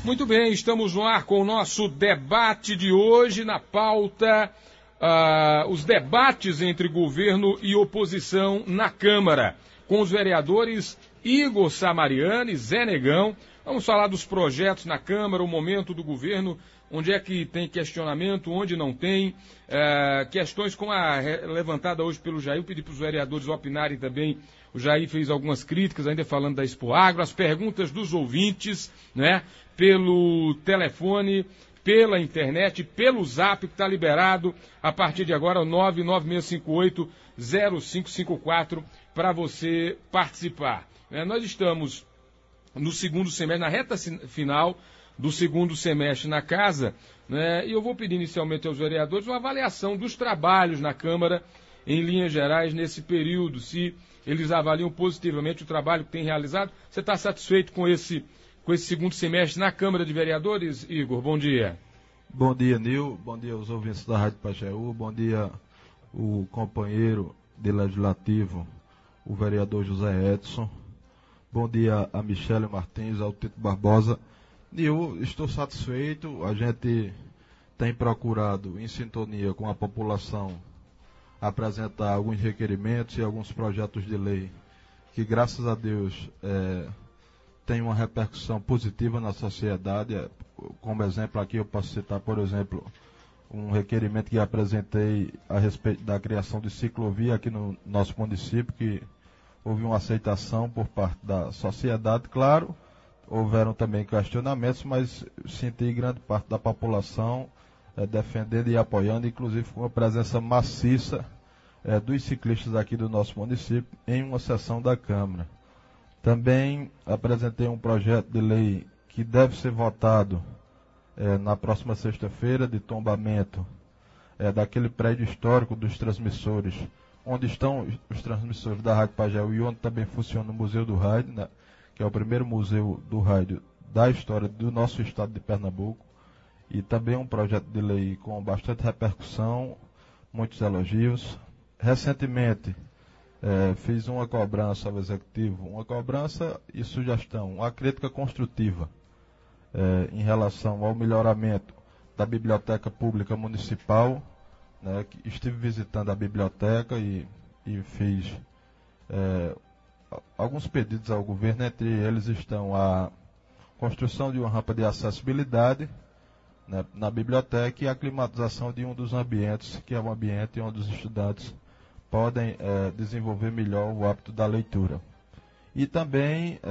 Muito bem, estamos no ar com o nosso debate de hoje. Na pauta, os debates entre governo e oposição na Câmara, com os vereadores Igor Samariani e Zé Negão. Vamos falar dos projetos na Câmara, o momento do governo, onde é que tem questionamento, onde não tem, questões como a levantada hoje pelo Jair. Eu pedi para os vereadores opinarem também. O Jair fez algumas críticas, ainda falando da Expo Agro, as perguntas dos ouvintes, né, pelo telefone, pela internet, pelo zap, que está liberado a partir de agora, o 996580554, para você participar. Nós estamos no segundo semestre, na reta final do segundo semestre na casa, né, e eu vou pedir inicialmente aos vereadores uma avaliação dos trabalhos na Câmara, em linhas gerais, nesse período, se eles avaliam positivamente o trabalho que tem realizado. Você está satisfeito com esse segundo semestre na Câmara de Vereadores, Igor? Bom dia. Bom dia, Nil. Bom dia aos ouvintes da Rádio Pajeú. Bom dia, o companheiro de legislativo, o vereador José Edson. Bom dia a Michele Martins, ao Tito Barbosa. Nil, estou satisfeito. A gente tem procurado, em sintonia com a população, apresentar alguns requerimentos e alguns projetos de lei que, graças a Deus, tem uma repercussão positiva na sociedade. Como exemplo aqui eu posso citar, por exemplo, um requerimento que apresentei a respeito da criação de ciclovia aqui no nosso município, que houve uma aceitação por parte da sociedade. Claro, houveram também questionamentos, mas senti grande parte da população defendendo e apoiando, inclusive com a presença maciça dos ciclistas aqui do nosso município em uma sessão da Câmara. Também apresentei um projeto de lei que deve ser votado na próxima sexta-feira, de tombamento daquele prédio histórico dos transmissores, onde estão os transmissores da Rádio Pajeú e onde também funciona o Museu do Rádio, né, que é o primeiro museu do rádio da história do nosso estado de Pernambuco. E também um projeto de lei com bastante repercussão, muitos elogios. Recentemente, fiz uma cobrança ao Executivo, uma cobrança e sugestão, uma crítica construtiva em relação ao melhoramento da Biblioteca Pública Municipal, né, que estive visitando a biblioteca e fiz alguns pedidos ao governo. Entre eles estão a construção de uma rampa de acessibilidade na biblioteca e a climatização de um dos ambientes, que é um ambiente onde os estudantes podem desenvolver melhor o hábito da leitura. E também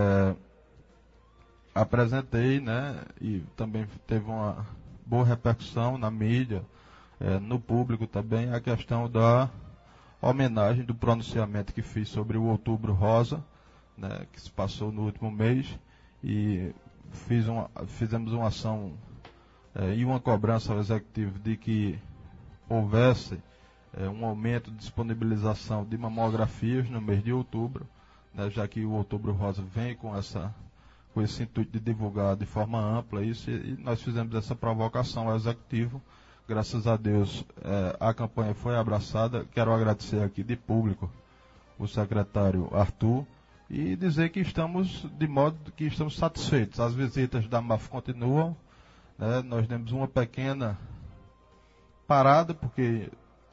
apresentei, né, e também teve uma boa repercussão na mídia, no público também, a questão da homenagem do pronunciamento que fiz sobre o Outubro Rosa, né, que se passou no último mês, e fizemos uma ação e uma cobrança ao Executivo de que houvesse um aumento de disponibilização de mamografias no mês de outubro, né, já que o Outubro Rosa vem com esse intuito de divulgar de forma ampla isso, e nós fizemos essa provocação ao Executivo. Graças a Deus, a campanha foi abraçada. Quero agradecer aqui de público o secretário Arthur e dizer que estamos satisfeitos. As visitas da MAF continuam, né? Nós temos uma pequena parada, porque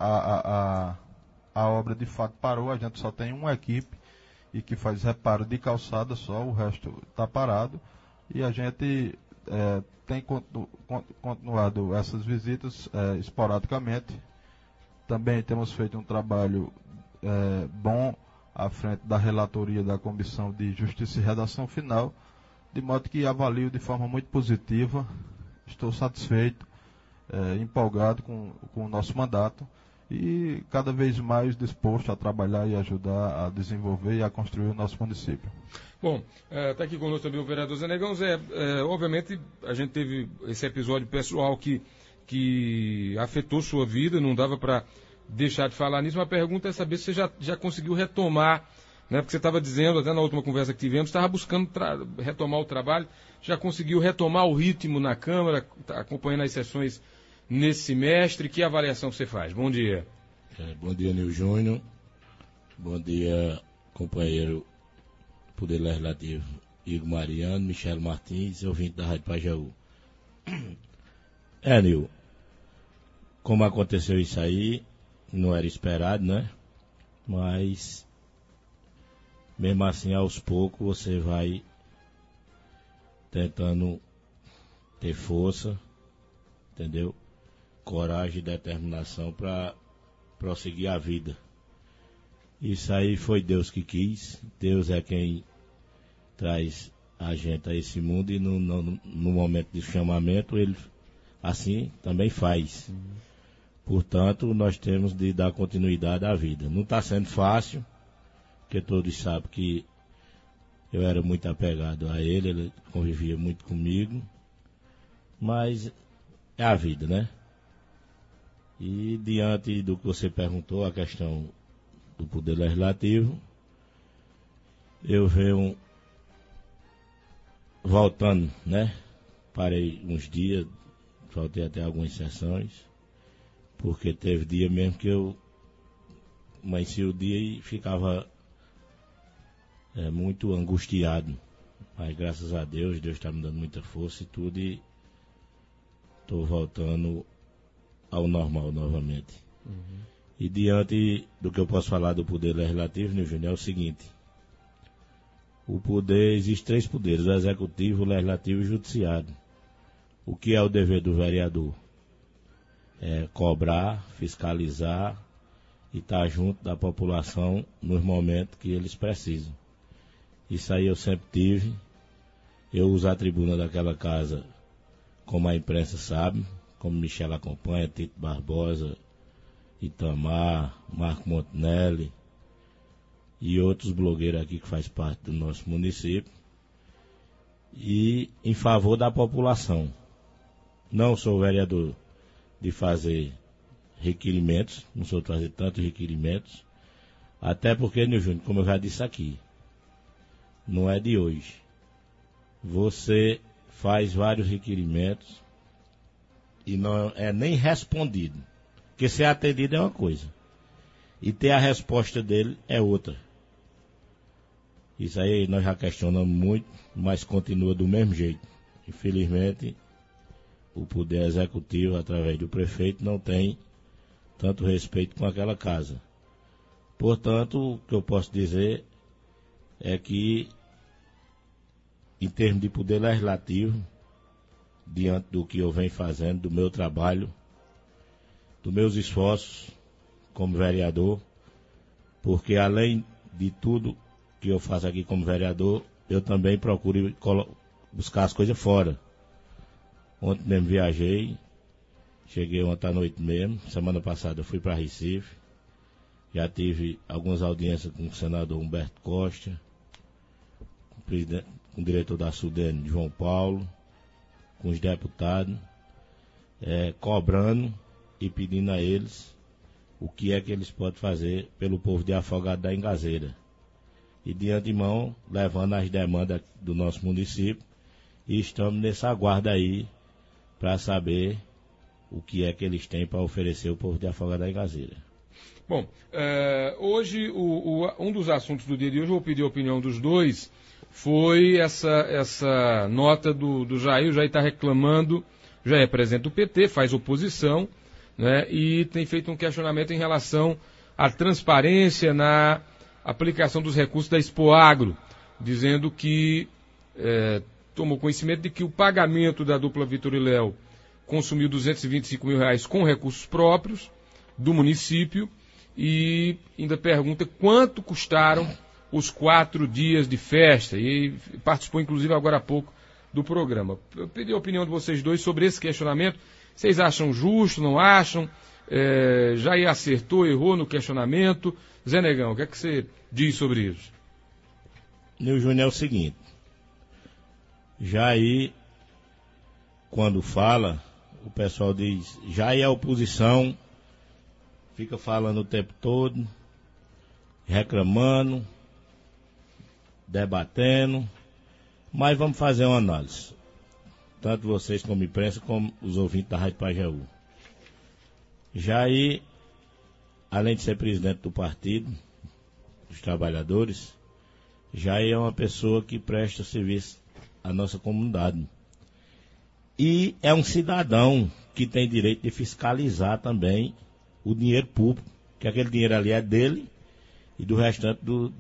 a obra de fato parou. A gente só tem uma equipe e que faz reparo de calçada só, o resto está parado, e a gente tem continuado essas visitas esporadicamente. Também temos feito um trabalho bom à frente da relatoria da Comissão de Justiça e Redação Final, de modo que avalio de forma muito positiva. Estou satisfeito, empolgado com o nosso mandato e cada vez mais disposto a trabalhar e ajudar a desenvolver e a construir o nosso município. Bom, está aqui conosco também o vereador Zé Negão. Zé, obviamente a gente teve esse episódio pessoal que afetou sua vida, não dava para deixar de falar nisso. Uma pergunta é saber se você já conseguiu retomar, né? Porque você estava dizendo, até na última conversa que tivemos, estava buscando retomar o trabalho, já conseguiu retomar o ritmo na Câmara, tá acompanhando as sessões nesse semestre. Que avaliação você faz? Bom dia. Bom dia, Nil Júnior. Bom dia, companheiro Poder Legislativo Igor Mariano, Michel Martins, ouvinte da Rádio Pajeú. Nil, como aconteceu isso aí, não era esperado, né? Mas, mesmo assim, aos poucos, você vai tentando ter força, entendeu? Coragem e determinação para prosseguir a vida. Isso aí foi Deus que quis. Deus é quem traz a gente a esse mundo e no momento de chamamento ele assim também faz. Portanto, nós temos de dar continuidade à vida. Não está sendo fácil, porque todos sabem que eu era muito apegado a ele convivia muito comigo, mas é a vida, né? E diante do que você perguntou, a questão do Poder Legislativo, eu venho voltando, né? Parei uns dias, faltei até algumas sessões, porque teve dia mesmo que eu amanhecia o dia e ficava muito angustiado. Mas graças a Deus, Deus está me dando muita força e tudo, e estou voltando ao normal novamente. E diante do que eu posso falar do Poder Legislativo, né, Júnior, é o seguinte: o poder, existe 3 poderes, o Executivo, o Legislativo e o Judiciário. O que é o dever do vereador? É cobrar, fiscalizar e estar junto da população nos momentos que eles precisam. Isso aí eu sempre tive. Eu uso a tribuna daquela casa, como a imprensa sabe, como Michel acompanha, Tito Barbosa, Itamar, Marco Montanelli e outros blogueiros aqui que faz parte do nosso município, e em favor da população. Não sou vereador de fazer requerimentos, não sou de fazer tantos requerimentos, até porque, Nil Júnior, como eu já disse aqui, não é de hoje. Você faz vários requerimentos e não é nem respondido. Porque ser atendido é uma coisa, e ter a resposta dele é outra. Isso aí nós já questionamos muito, mas continua do mesmo jeito. Infelizmente, o Poder Executivo, através do prefeito, não tem tanto respeito com aquela casa. Portanto, o que eu posso dizer é que, em termos de Poder Legislativo, diante do que eu venho fazendo, do meu trabalho, dos meus esforços como vereador, porque além de tudo que eu faço aqui como vereador, eu também procuro buscar as coisas fora. Ontem mesmo viajei, cheguei ontem à noite mesmo, semana passada eu fui para Recife, já tive algumas audiências com o senador Humberto Costa, com o diretor da SUDENE, João Paulo, com os deputados, cobrando e pedindo a eles o que é que eles podem fazer pelo povo de Afogado da Engazeira. E de antemão, levando as demandas do nosso município, e estamos nessa aguarda aí para saber o que é que eles têm para oferecer ao povo de Afogado da Engazeira. Bom, hoje um dos assuntos do dia de hoje, eu vou pedir a opinião dos dois, foi essa nota do Jair. O Jair está reclamando, já é presidente do PT, faz oposição, né, e tem feito um questionamento em relação à transparência na aplicação dos recursos da Expoagro, dizendo que tomou conhecimento de que o pagamento da dupla Vitor e Léo consumiu R$225 mil com recursos próprios do município, e ainda pergunta quanto custaram os 4 dias de festa, e participou inclusive agora há pouco do programa. Eu pedi a opinião de vocês dois sobre esse questionamento. Vocês acham justo, não acham? Jair acertou, errou no questionamento? Zé Negão, o que é que você diz sobre isso? Nil Júnior, é o seguinte: Jair, quando fala, o pessoal diz, Jair é oposição, fica falando o tempo todo, reclamando, debatendo, mas vamos fazer uma análise. Tanto vocês como imprensa, como os ouvintes da Rádio Pajeú. Jair, além de ser presidente do Partido dos Trabalhadores, Jair é uma pessoa que presta serviço à nossa comunidade. E é um cidadão que tem direito de fiscalizar também o dinheiro público, que aquele dinheiro ali é dele e do restante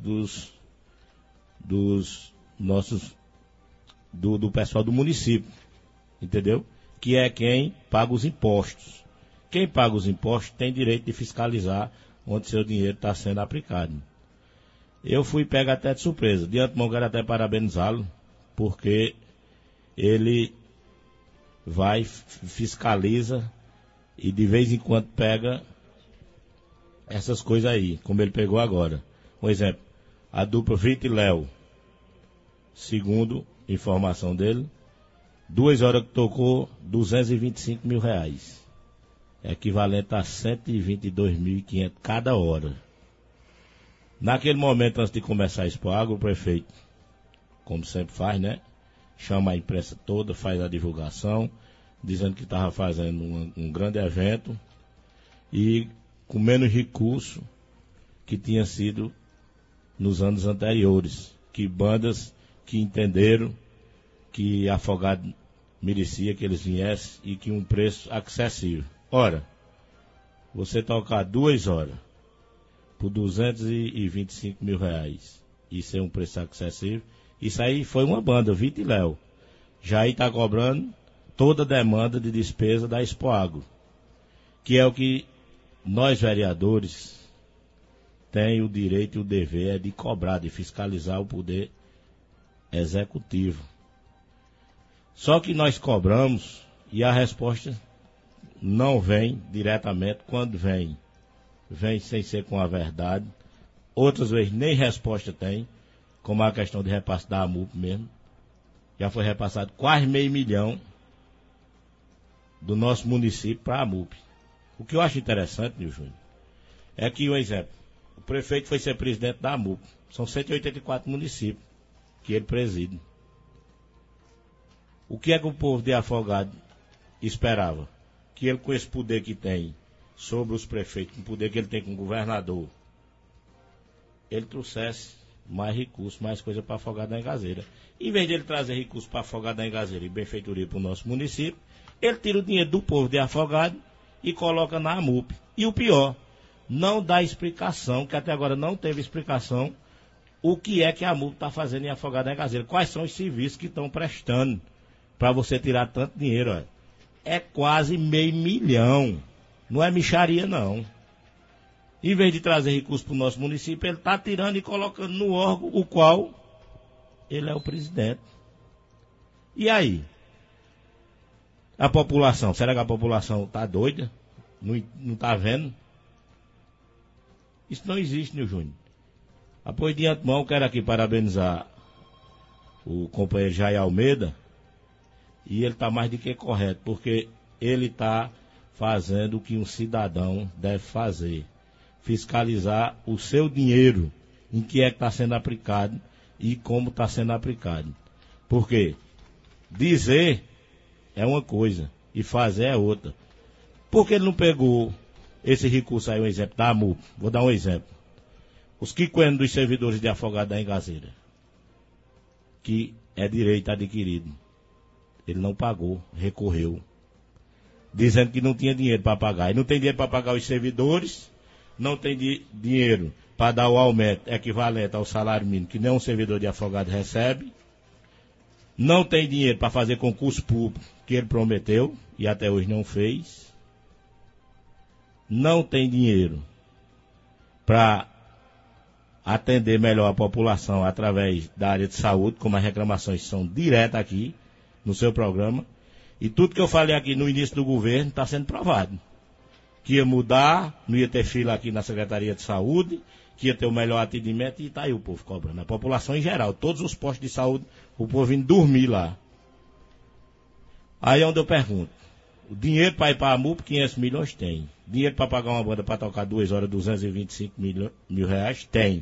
do pessoal do município, entendeu? Que é quem paga os impostos. Quem paga os impostos tem direito de fiscalizar onde seu dinheiro está sendo aplicado. Eu fui pego até de surpresa. De antemão, quero até parabenizá-lo, porque ele vai, fiscaliza e de vez em quando pega essas coisas aí, como ele pegou agora. Por exemplo, a dupla Vitor e Léo, segundo informação dele, 2 horas que tocou, 225 mil reais. Equivalente a 122.500 cada hora. Naquele momento, antes de começar a Expoagro, o prefeito, como sempre faz, né? Chama a imprensa toda, faz a divulgação, dizendo que estava fazendo um grande evento e com menos recurso que tinha sido nos anos anteriores. Que bandas que entenderam que Afogado merecia que eles viessem e que um preço acessível. Ora, você tocar 2 horas por 225 mil reais e ser um preço acessível, isso aí foi uma banda, Vitor e Léo. Jair está cobrando toda a demanda de despesa da Expoagro, que é o que nós vereadores tem o direito e o dever de cobrar, de fiscalizar o poder executivo. Só que nós cobramos e a resposta não vem diretamente. Quando vem sem ser com a verdade. Outras vezes nem resposta tem, como a questão de repasse da AMUP mesmo. Já foi repassado quase R$500 mil do nosso município para a AMUP. O que eu acho interessante, meu Júnior, é que, um exemplo, o prefeito foi ser presidente da AMUP. São 184 municípios que ele preside. O que é que o povo de Afogado esperava? Que ele, com esse poder que tem sobre os prefeitos, com o poder que ele tem com o governador, ele trouxesse mais recursos, mais coisa para Afogado da Engazeira. Em vez de ele trazer recursos para Afogado da Engazeira e benfeitoria para o nosso município, ele tira o dinheiro do povo de Afogado e coloca na AMUP. E o pior, não dá explicação, que até agora não teve explicação, o que é que a AMUP está fazendo em Afogado da Engazeira. Quais são os serviços que estão prestando para você tirar tanto dinheiro? Olha. É quase R$500 mil. Não é mixaria, não. Em vez de trazer recursos para o nosso município, ele está tirando e colocando no órgão, o qual ele é o presidente. E aí? A população, será que a população está doida? Não está vendo? Isso não existe, meu Júnior. Após de antemão, quero aqui parabenizar o companheiro Jair Almeida, e ele está mais do que correto, porque ele está fazendo o que um cidadão deve fazer. Fiscalizar o seu dinheiro, em que é que está sendo aplicado e como está sendo aplicado. Porque dizer é uma coisa e fazer é outra. Por que ele não pegou esse recurso aí, um exemplo, da AMUP? Vou dar um exemplo. Os quiquenos dos servidores de Afogado da Engazeira, que é direito adquirido. Ele não pagou, recorreu, dizendo que não tinha dinheiro para pagar. E não tem dinheiro para pagar os servidores, não tem dinheiro para dar o aumento equivalente ao salário mínimo que nenhum servidor de Afogado recebe. Não tem dinheiro para fazer concurso público que ele prometeu e até hoje não fez. Não tem dinheiro para atender melhor a população através da área de saúde, como as reclamações são diretas aqui no seu programa. E tudo que eu falei aqui no início do governo está sendo provado. Que ia mudar, não ia ter fila aqui na Secretaria de Saúde, que ia ter o melhor atendimento, e está aí o povo cobrando. A população em geral, todos os postos de saúde, o povo indo dormir lá. Aí é onde eu pergunto, o dinheiro para ir para a AMUP, 500 milhões tem. Dinheiro para pagar uma banda para tocar 2 horas, 225 mil reais, tem.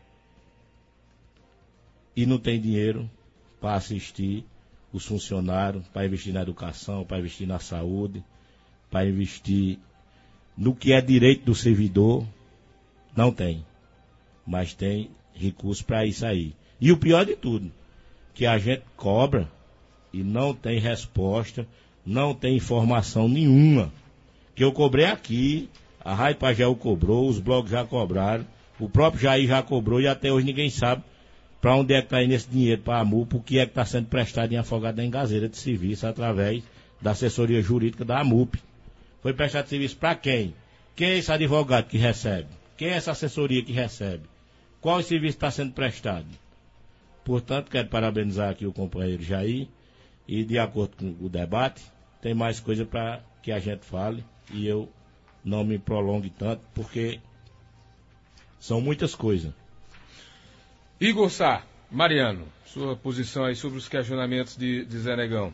E não tem dinheiro para assistir os funcionários, para investir na educação, para investir na saúde, para investir no que é direito do servidor. Não tem. Mas tem recurso para isso aí. E o pior de tudo, que a gente cobra e não tem resposta, não tem informação nenhuma. Que eu cobrei aqui, a Rádio Pagéu cobrou, os blogs já cobraram, o próprio Jair já cobrou e até hoje ninguém sabe para onde é que está indo esse dinheiro para a AMUP, o que é que está sendo prestado em Afogados da Engazeira de serviço através da assessoria jurídica da AMUP. Foi prestado serviço para quem? Quem é esse advogado que recebe? Quem é essa assessoria que recebe? Qual serviço está sendo prestado? Portanto, quero parabenizar aqui o companheiro Jair e, de acordo com o debate, tem mais coisa para que a gente fale e eu não me prolongue tanto, porque são muitas coisas. Igor Sá, Mariano, sua posição aí sobre os questionamentos de Zé Negão.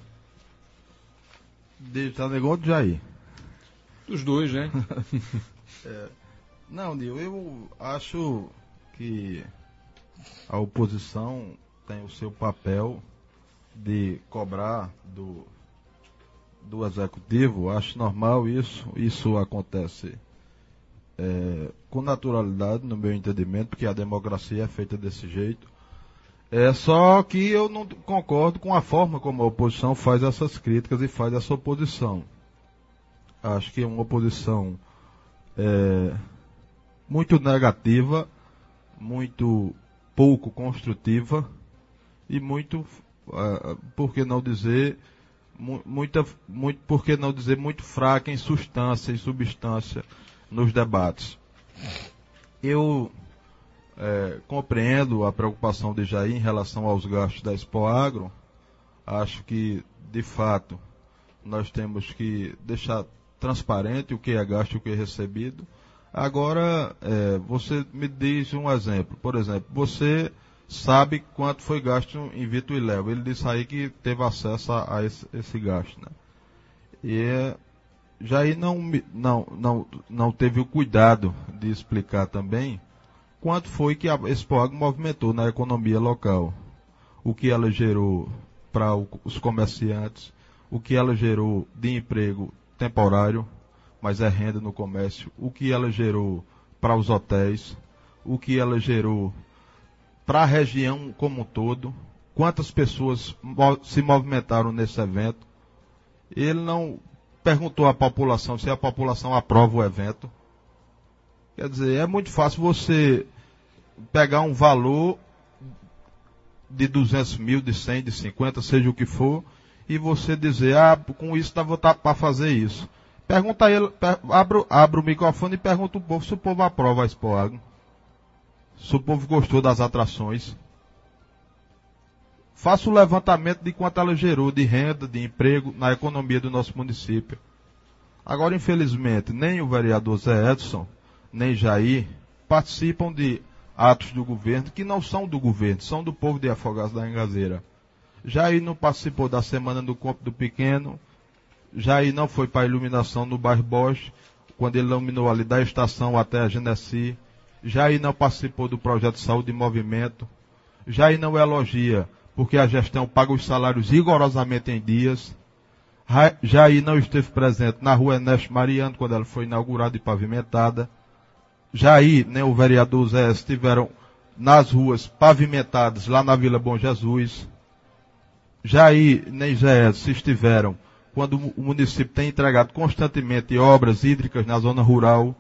De Zé Negão ou de Jair? Dos dois, né? Não, Nil, eu acho que a oposição tem o seu papel de cobrar do executivo. Acho normal isso acontece com naturalidade, no meu entendimento, porque a democracia é feita desse jeito. Só que eu não concordo com a forma como a oposição faz essas críticas e faz essa oposição. Acho que é uma oposição muito negativa, muito pouco construtiva e muito, por que não dizer, muito fraca em substância e substância nos debates. Eu compreendo a preocupação de Jair em relação aos gastos da Expoagro. Acho que, de fato, nós temos que deixar transparente o que é gasto e o que é recebido. Agora, você me diz um exemplo. Por exemplo, você sabe quanto foi gasto em Vitor e Léo. Ele disse aí que teve acesso a esse gasto, né? E Jair não teve o cuidado de explicar também quanto foi que a Expoagro movimentou na economia local. O que ela gerou para os comerciantes, o que ela gerou de emprego temporário, mas é renda no comércio, o que ela gerou para os hotéis, o que ela gerou para a região como um todo, quantas pessoas se movimentaram nesse evento. Ele não perguntou à população se a população aprova o evento. Quer dizer, é muito fácil você pegar um valor de 200 mil, de 100, de 50, seja o que for, e você dizer, com isso dá vontade para fazer isso. Pergunta a ele, abre o microfone e pergunta ao povo se o povo aprova a Expoagro. Se o povo gostou das atrações. Faça o levantamento de quanto ela gerou de renda, de emprego na economia do nosso município. Agora, infelizmente, nem o vereador Zé Edson, nem Jair participam de atos do governo que não são do governo, são do povo de Afogados da Engazeira. Jair não participou da Semana do Campo do Pequeno, Jair não foi para a iluminação no bairro Bosch, quando ele iluminou ali da estação até a Genesi. Jair não participou do projeto Saúde em Movimento. Jair não elogia porque a gestão paga os salários rigorosamente em dias. Jair não esteve presente na rua Ernesto Mariano, quando ela foi inaugurada e pavimentada. Jair, nem o vereador Zé estiveram nas ruas pavimentadas lá na Vila Bom Jesus. Jair, nem Zé estiveram quando o município tem entregado constantemente obras hídricas na zona rural.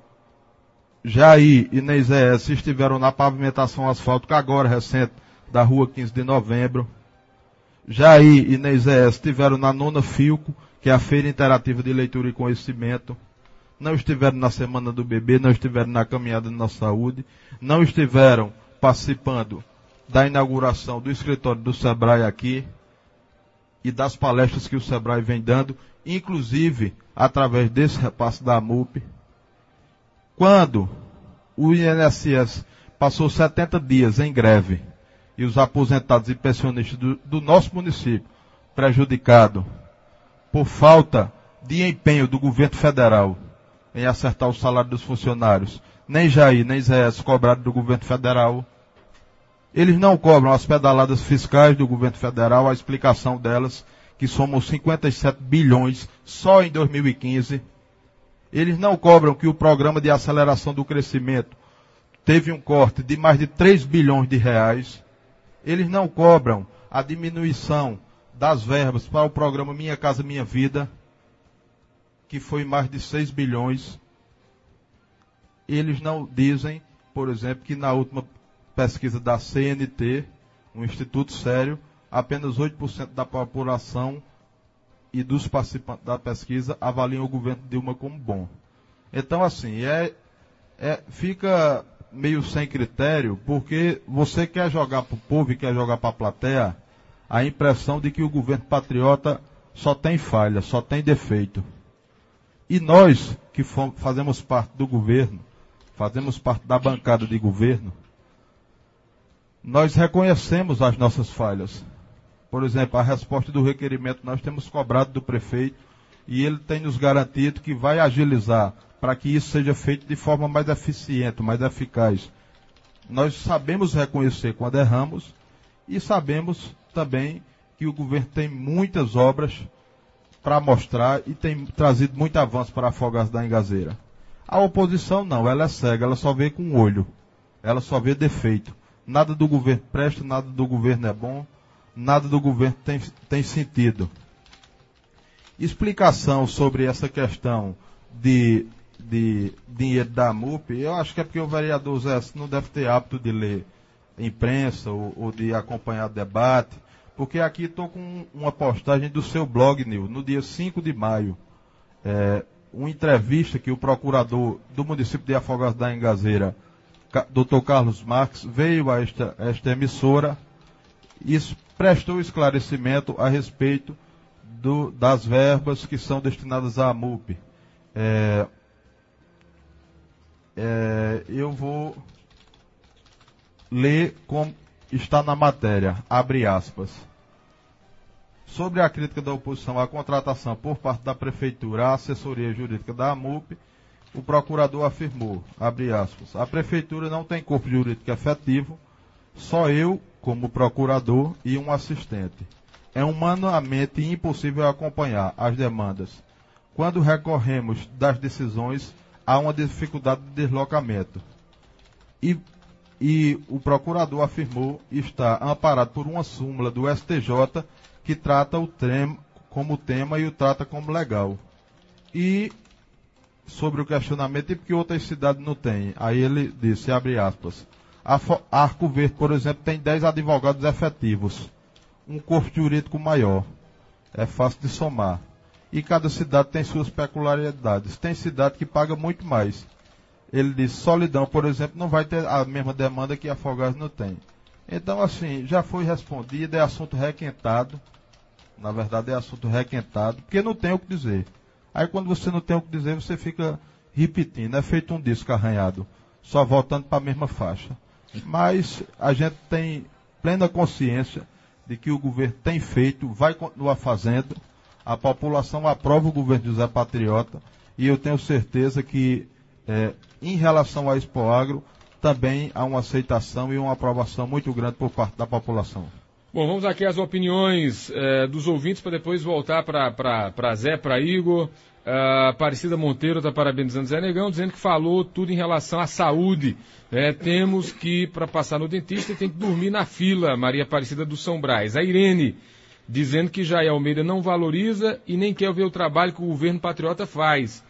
Jair e nem Zé estiveram na pavimentação asfáltica agora recente da rua 15 de novembro. Jair e nem Zé estiveram na 9ª Filco, que é a Feira Interativa de Leitura e Conhecimento. Não estiveram na Semana do Bebê, não estiveram na Caminhada na Saúde, não estiveram participando da inauguração do escritório do Sebrae aqui e das palestras que o Sebrae vem dando, inclusive através desse repasse da AMUP. Quando o INSS passou 70 dias em greve e os aposentados e pensionistas do nosso município prejudicados por falta de empenho do governo federal em acertar o salário dos funcionários, nem Jair, nem Zé cobraram do governo federal. Eles não cobram as pedaladas fiscais do governo federal, a explicação delas, que somam 57 bilhões só em 2015. Eles não cobram que o programa de aceleração do crescimento teve um corte de mais de 3 bilhões de reais. Eles não cobram a diminuição das verbas para o programa Minha Casa Minha Vida, que foi mais de 6 bilhões. Eles não dizem, por exemplo, que na última pesquisa da CNT, um instituto sério, apenas 8% da população e dos participantes da pesquisa avaliam o governo Dilma como bom. Então, assim, fica meio sem critério, porque você quer jogar para o povo e quer jogar para a plateia a impressão de que o governo patriota só tem falha, só tem defeito. E nós, que fazemos parte do governo, fazemos parte da bancada de governo, nós reconhecemos as nossas falhas. Por exemplo, a resposta do requerimento nós temos cobrado do prefeito e ele tem nos garantido que vai agilizar para que isso seja feito de forma mais eficiente, mais eficaz. Nós sabemos reconhecer quando erramos e sabemos também que o governo tem muitas obras para mostrar e tem trazido muito avanço para Afogados da Engazeira. A oposição não, ela é cega, ela só vê com o olho, ela só vê defeito. Nada do governo presta, nada do governo é bom, nada do governo tem sentido. Explicação sobre essa questão de dinheiro da MUP, eu acho que é porque o vereador Zé não deve ter hábito de ler imprensa ou de acompanhar debate, porque aqui estou com uma postagem do seu blog, Nil, no dia 5 de maio, uma entrevista que o procurador do município de Afogados da Engazeira, Dr. Carlos Marques, veio a esta emissora e prestou esclarecimento a respeito das verbas que são destinadas à MUP. Eu vou ler como está na matéria, abre aspas. Sobre a crítica da oposição à contratação por parte da Prefeitura à assessoria jurídica da AMUP, o procurador afirmou, abre aspas, a Prefeitura não tem corpo jurídico efetivo, só eu, como procurador, e um assistente. É humanamente impossível acompanhar as demandas. Quando recorremos das decisões, há uma dificuldade de deslocamento. E o procurador afirmou estar amparado por uma súmula do STJ que trata o tema como tema e o trata como legal. E sobre o questionamento, e porque outras cidades não têm? Aí ele disse, abre aspas, Arco Verde, por exemplo, tem 10 advogados efetivos, um corpo jurídico maior, é fácil de somar. E cada cidade tem suas peculiaridades. Tem cidade que paga muito mais. Ele disse, Solidão, por exemplo, não vai ter a mesma demanda que Afogados não tem. Então, assim, já foi respondido, é assunto requentado. Na verdade, é assunto requentado, porque não tem o que dizer. Aí, quando você não tem o que dizer, você fica repetindo. É feito um disco arranhado, só voltando para a mesma faixa. Mas a gente tem plena consciência de que o governo tem feito, vai continuar fazendo. A população aprova o governo de José Patriota e eu tenho certeza que, em relação à Expoagro, também há uma aceitação e uma aprovação muito grande por parte da população. Bom, vamos aqui às opiniões dos ouvintes para depois voltar para Zé, para Igor. Aparecida Monteiro está parabenizando Zé Negão, dizendo que falou tudo em relação à saúde. Temos que, para passar no dentista, tem que dormir na fila, Maria Aparecida do São Brás. A Irene, dizendo que Jair Almeida não valoriza e nem quer ver o trabalho que o governo patriota faz.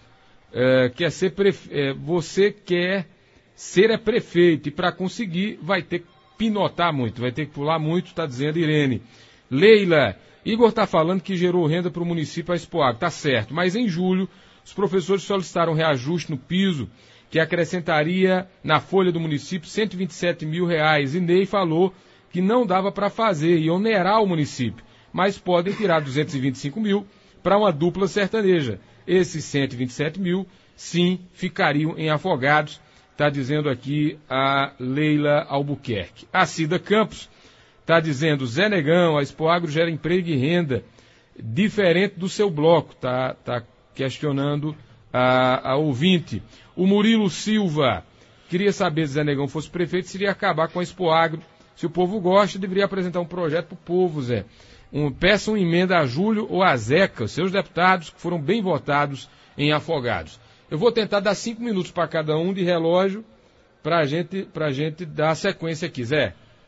Você quer ser prefeito e para conseguir vai ter que pinotar muito, vai ter que pular muito, está dizendo Irene. Leila, Igor está falando que gerou renda para o município a Expoagro, está certo, mas em julho os professores solicitaram reajuste no piso que acrescentaria na folha do município R$127 mil e Ney falou que não dava para fazer e onerar o município, mas podem tirar 225 mil para uma dupla sertaneja. Esses 127 mil, sim, ficariam em Afogados, está dizendo aqui a Leila Albuquerque. A Cida Campos está dizendo, Zé Negão, a Expoagro gera emprego e renda, diferente do seu bloco, está questionando a ouvinte. O Murilo Silva queria saber se Zé Negão fosse prefeito, se iria acabar com a Expoagro. Se o povo gosta, deveria apresentar um projeto para o povo, Zé. Peçam emenda a Júlio ou a Zeca, seus deputados que foram bem votados em Afogados. Eu vou tentar dar 5 minutos para cada um de relógio para a gente dar sequência aqui, Zé.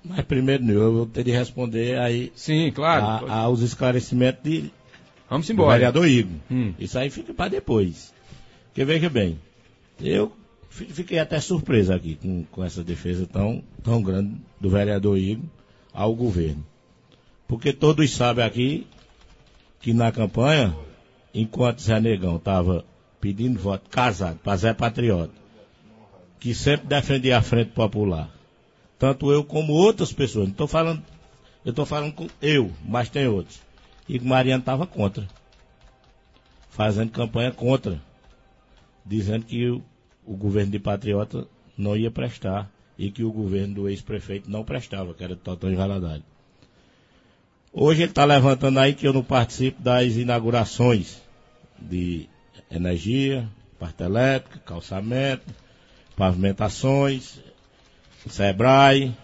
Mas primeiro eu vou ter de responder aí. Sim, claro. Aos esclarecimentos Vamos do embora. vereador Igor. Hum. Isso aí fica para depois. Porque veja bem, eu fiquei até surpreso aqui com essa defesa tão grande do vereador Igor ao governo. Porque todos sabem aqui que na campanha, enquanto Zé Negão estava pedindo voto casado para Zé Patriota, que sempre defendia a Frente Popular, tanto eu como outras pessoas, eu estou falando com eu, mas tem outros, e que Mariano estava contra, fazendo campanha contra, dizendo que o governo de Patriota não ia prestar e que o governo do ex-prefeito não prestava, que era de Totão e Valadares. Hoje ele está levantando aí que eu não participo das inaugurações de energia, parte elétrica, calçamento, pavimentações, Sebrae.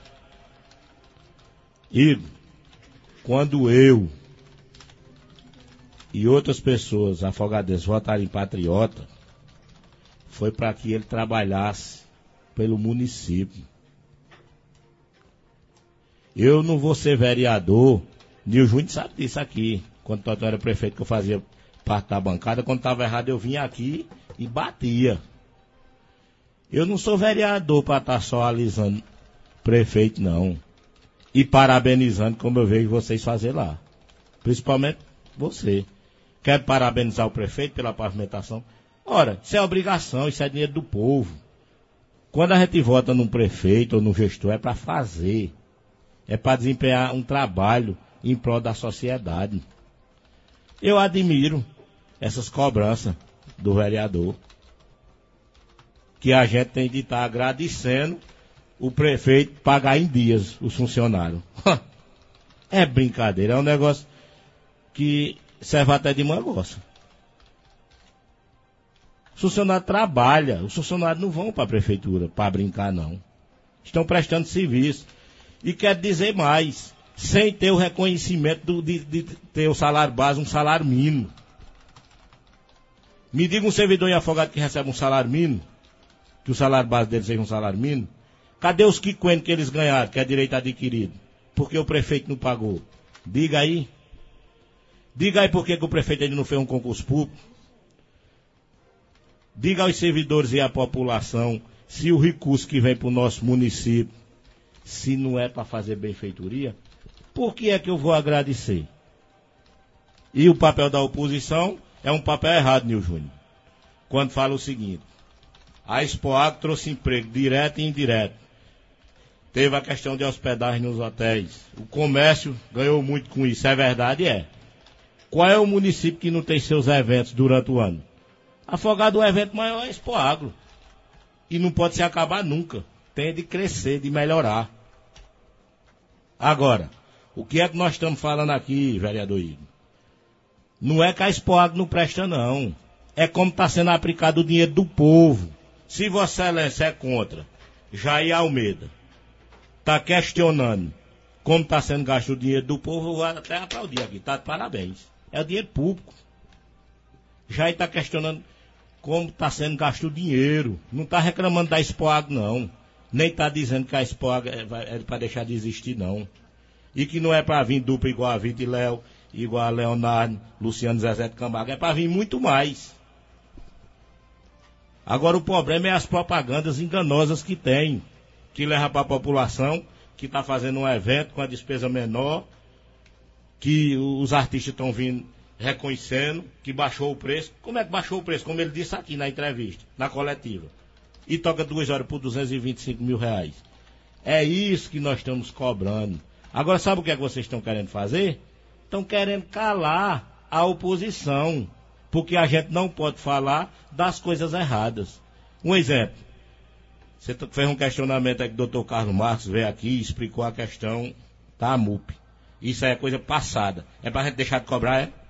E quando eu e outras pessoas afogadas votaram em Patriota, foi para que ele trabalhasse pelo município. Eu não vou ser vereador, Nil Júnior sabe disso aqui, quando o Totão era prefeito, que eu fazia parte da bancada, quando estava errado eu vinha aqui e batia. Eu não sou vereador para estar só alisando prefeito, não. E parabenizando, como eu vejo vocês fazer lá. Principalmente você. Quer parabenizar o prefeito pela pavimentação? Ora, isso é obrigação, isso é dinheiro do povo. Quando a gente vota num prefeito ou num gestor, é para fazer. É para desempenhar um trabalho em prol da sociedade. Eu admiro essas cobranças do vereador, que a gente tem de estar agradecendo o prefeito pagar em dias os funcionários. É brincadeira, é um negócio que serve até de mangoça. Os funcionários trabalham, os funcionários não vão para a prefeitura para brincar, não. Estão prestando serviço. E quer dizer mais, sem ter o reconhecimento de ter o salário base, um salário mínimo. Me diga um servidor em Afogado que recebe um salário mínimo, que o salário base dele seja um salário mínimo. Cadê os quiquenos que eles ganharam, que é direito adquirido? Porque o prefeito não pagou. Diga aí. Diga aí por que o prefeito ainda não fez um concurso público. Diga aos servidores e à população se o recurso que vem para o nosso município, se não é para fazer benfeitoria, por que é que eu vou agradecer? E o papel da oposição é um papel errado, Nil Júnior. Quando fala o seguinte: a Expoagro trouxe emprego direto e indireto. Teve a questão de hospedagem nos hotéis. O comércio ganhou muito com isso. É verdade? É. Qual é o município que não tem seus eventos durante o ano? Afogado, o evento maior é a Expoagro. E não pode se acabar nunca. Tem de crescer, de melhorar. Agora, o que é que nós estamos falando aqui, vereador Igor? Não é que a Expoagro não presta, não. É como está sendo aplicado o dinheiro do povo. Se Vossa Excelência é contra, Jair Almeida está questionando como está sendo gasto o dinheiro do povo, eu vou até aplaudir aqui, está de parabéns. É o dinheiro público. Jair está questionando como está sendo gasto o dinheiro. Não está reclamando da Expoagro, não. Nem está dizendo que a Expoagro é para deixar de existir, não. E que não é para vir dupla igual a Vitor e Léo, igual a Leonardo, Luciano, Zezé de Camargo. É para vir muito mais. Agora o problema é as propagandas enganosas que tem, que leva para a população, que está fazendo um evento com a despesa menor, que os artistas estão vindo reconhecendo, que baixou o preço. Como é que baixou o preço? Como ele disse aqui na entrevista, na coletiva. E toca 2 horas por R$225 mil. É isso que nós estamos cobrando. Agora sabe o que é que vocês estão querendo fazer? Estão querendo calar a oposição. Porque a gente não pode falar das coisas erradas. Um exemplo. Você fez um questionamento aí que o doutor Carlos Marques veio aqui e explicou a questão da AMUP. Isso é coisa passada. É para a gente deixar de cobrar, é?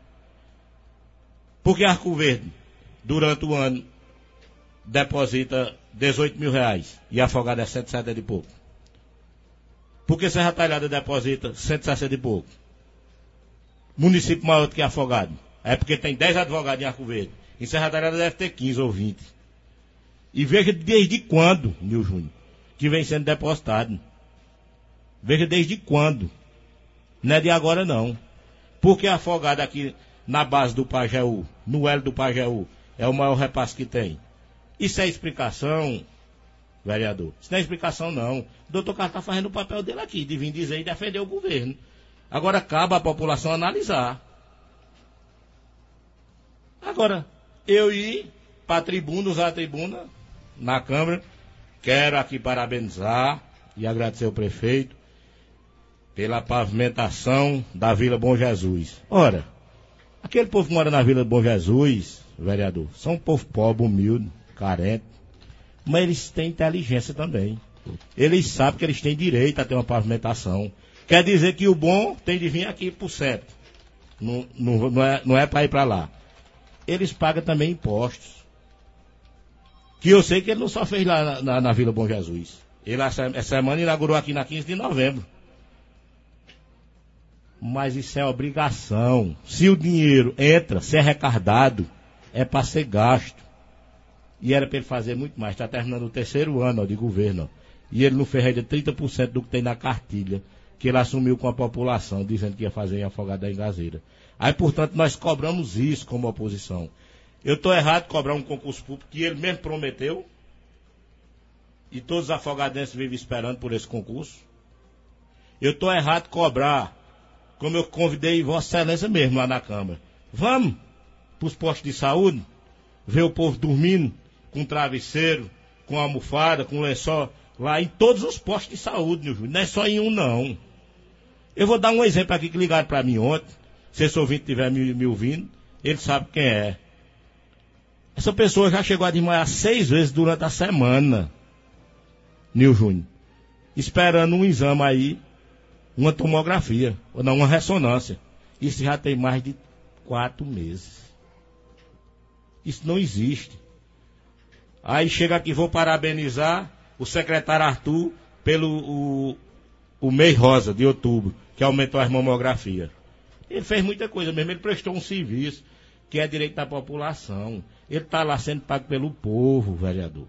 Porque Arco Verde, durante o ano, deposita R$18 mil e Afogado é 170 e pouco. Porque Serra Talhada deposita 160 e pouco. Município maior do que Afogado. É porque tem 10 advogados em Arco Verde. Em Serra Talhada deve ter 15 ou 20. E veja desde quando, Nil Júnior, que vem sendo depositado. Veja desde quando. Não é de agora não. Porque Afogado aqui na base do Pajeú, no L do Pajeú, é o maior repasse que tem. Isso é explicação, vereador? Isso não é explicação não. O doutor Carlos está fazendo o papel dele aqui, de vir dizer e defender o governo. Agora cabe à população analisar. Agora, eu ir para a tribuna, usar a tribuna na Câmara, quero aqui parabenizar e agradecer ao prefeito pela pavimentação da Vila Bom Jesus. Ora, aquele povo que mora na Vila Bom Jesus, vereador, são um povo pobre, humilde, carente, mas eles têm inteligência também. Eles sabem que eles têm direito a ter uma pavimentação. Quer dizer que o bom tem de vir aqui por certo. Não é para ir para lá. Eles pagam também impostos. Que eu sei que ele não só fez lá na Vila Bom Jesus. Ele essa semana inaugurou aqui na 15 de novembro. Mas isso é obrigação. Se o dinheiro entra, se é arrecadado, é para ser gasto. E era para ele fazer muito mais. Está terminando o 3º ano de governo. Ó. E ele não fez ainda 30% do que tem na cartilha. Que ele assumiu com a população, dizendo que ia fazer em Afogado da Engazeira. Aí, portanto, nós cobramos isso como oposição. Eu estou errado em cobrar um concurso público que ele mesmo prometeu. E todos os afogadenses vivem esperando por esse concurso. Eu estou errado em cobrar, como eu convidei Vossa Excelência mesmo lá na Câmara. Vamos para os postos de saúde, ver o povo dormindo com travesseiro, com almofada, com lençol, lá em todos os postos de saúde, meu filho. Não é só em um, não. Eu vou dar um exemplo aqui que ligaram para mim ontem. Se esse ouvinte estiver me ouvindo, ele sabe quem é. Essa pessoa já chegou a desmaiar 6 vezes durante a semana, Nil Júnior, esperando um exame aí, uma tomografia, ou não, uma ressonância. Isso já tem mais de 4 meses. Isso não existe. Aí chega aqui, vou parabenizar o secretário Arthur pelo o mês rosa de outubro, que aumentou as mamografias. Ele fez muita coisa mesmo, ele prestou um serviço que é direito da população. Ele está lá sendo pago pelo povo, vereador.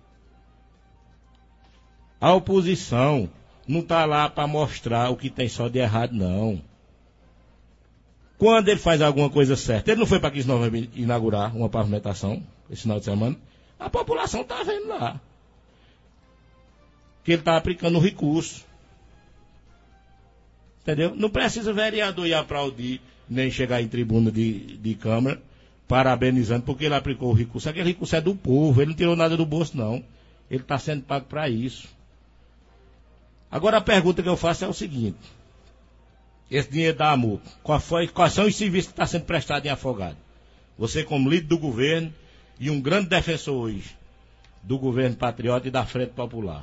A oposição não está lá para mostrar o que tem só de errado, não. Quando ele faz alguma coisa certa, ele não foi para 15 de novembro inaugurar uma pavimentação esse final de semana, a população está vendo lá que ele está aplicando o recurso. Entendeu? Não precisa vereador ir aplaudir, nem chegar em tribuna de Câmara, parabenizando, porque ele aplicou o recurso. Aquele recurso é do povo, ele não tirou nada do bolso, não. Ele está sendo pago para isso. Agora a pergunta que eu faço é o seguinte. Esse dinheiro da AMUP, quais são os serviços que estão sendo prestados em Afogado? Você como líder do governo e um grande defensor hoje do governo patriota e da Frente Popular.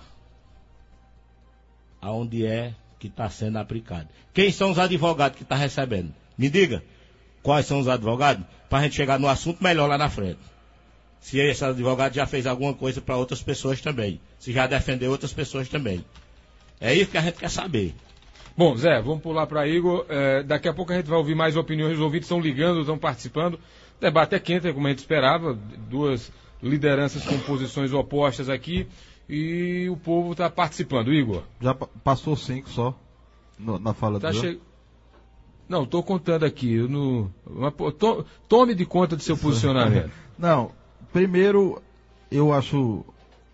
Aonde é que está sendo aplicado? Quem são os advogados que estão recebendo? Me diga, quais são os advogados? Para a gente chegar no assunto melhor lá na frente. Se esse advogado já fez alguma coisa para outras pessoas também. Se já defendeu outras pessoas também. É isso que a gente quer saber. Bom, Zé, vamos pular para Igor. Daqui a pouco a gente vai ouvir mais opiniões. Os ouvintes estão ligando, estão participando. O debate é quente, como a gente esperava. 2 lideranças com posições opostas aqui. E o povo está participando. Igor. Já passou 5 só na fala dele. Não, estou contando aqui. Tome de conta do seu posicionamento. Não, primeiro eu acho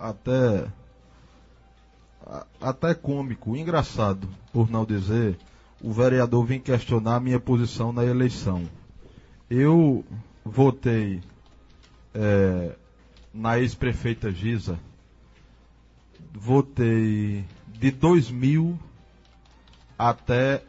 até cômico, engraçado, por não dizer, o vereador vir questionar a minha posição na eleição. Eu votei na ex-prefeita Giza, votei de 2000 até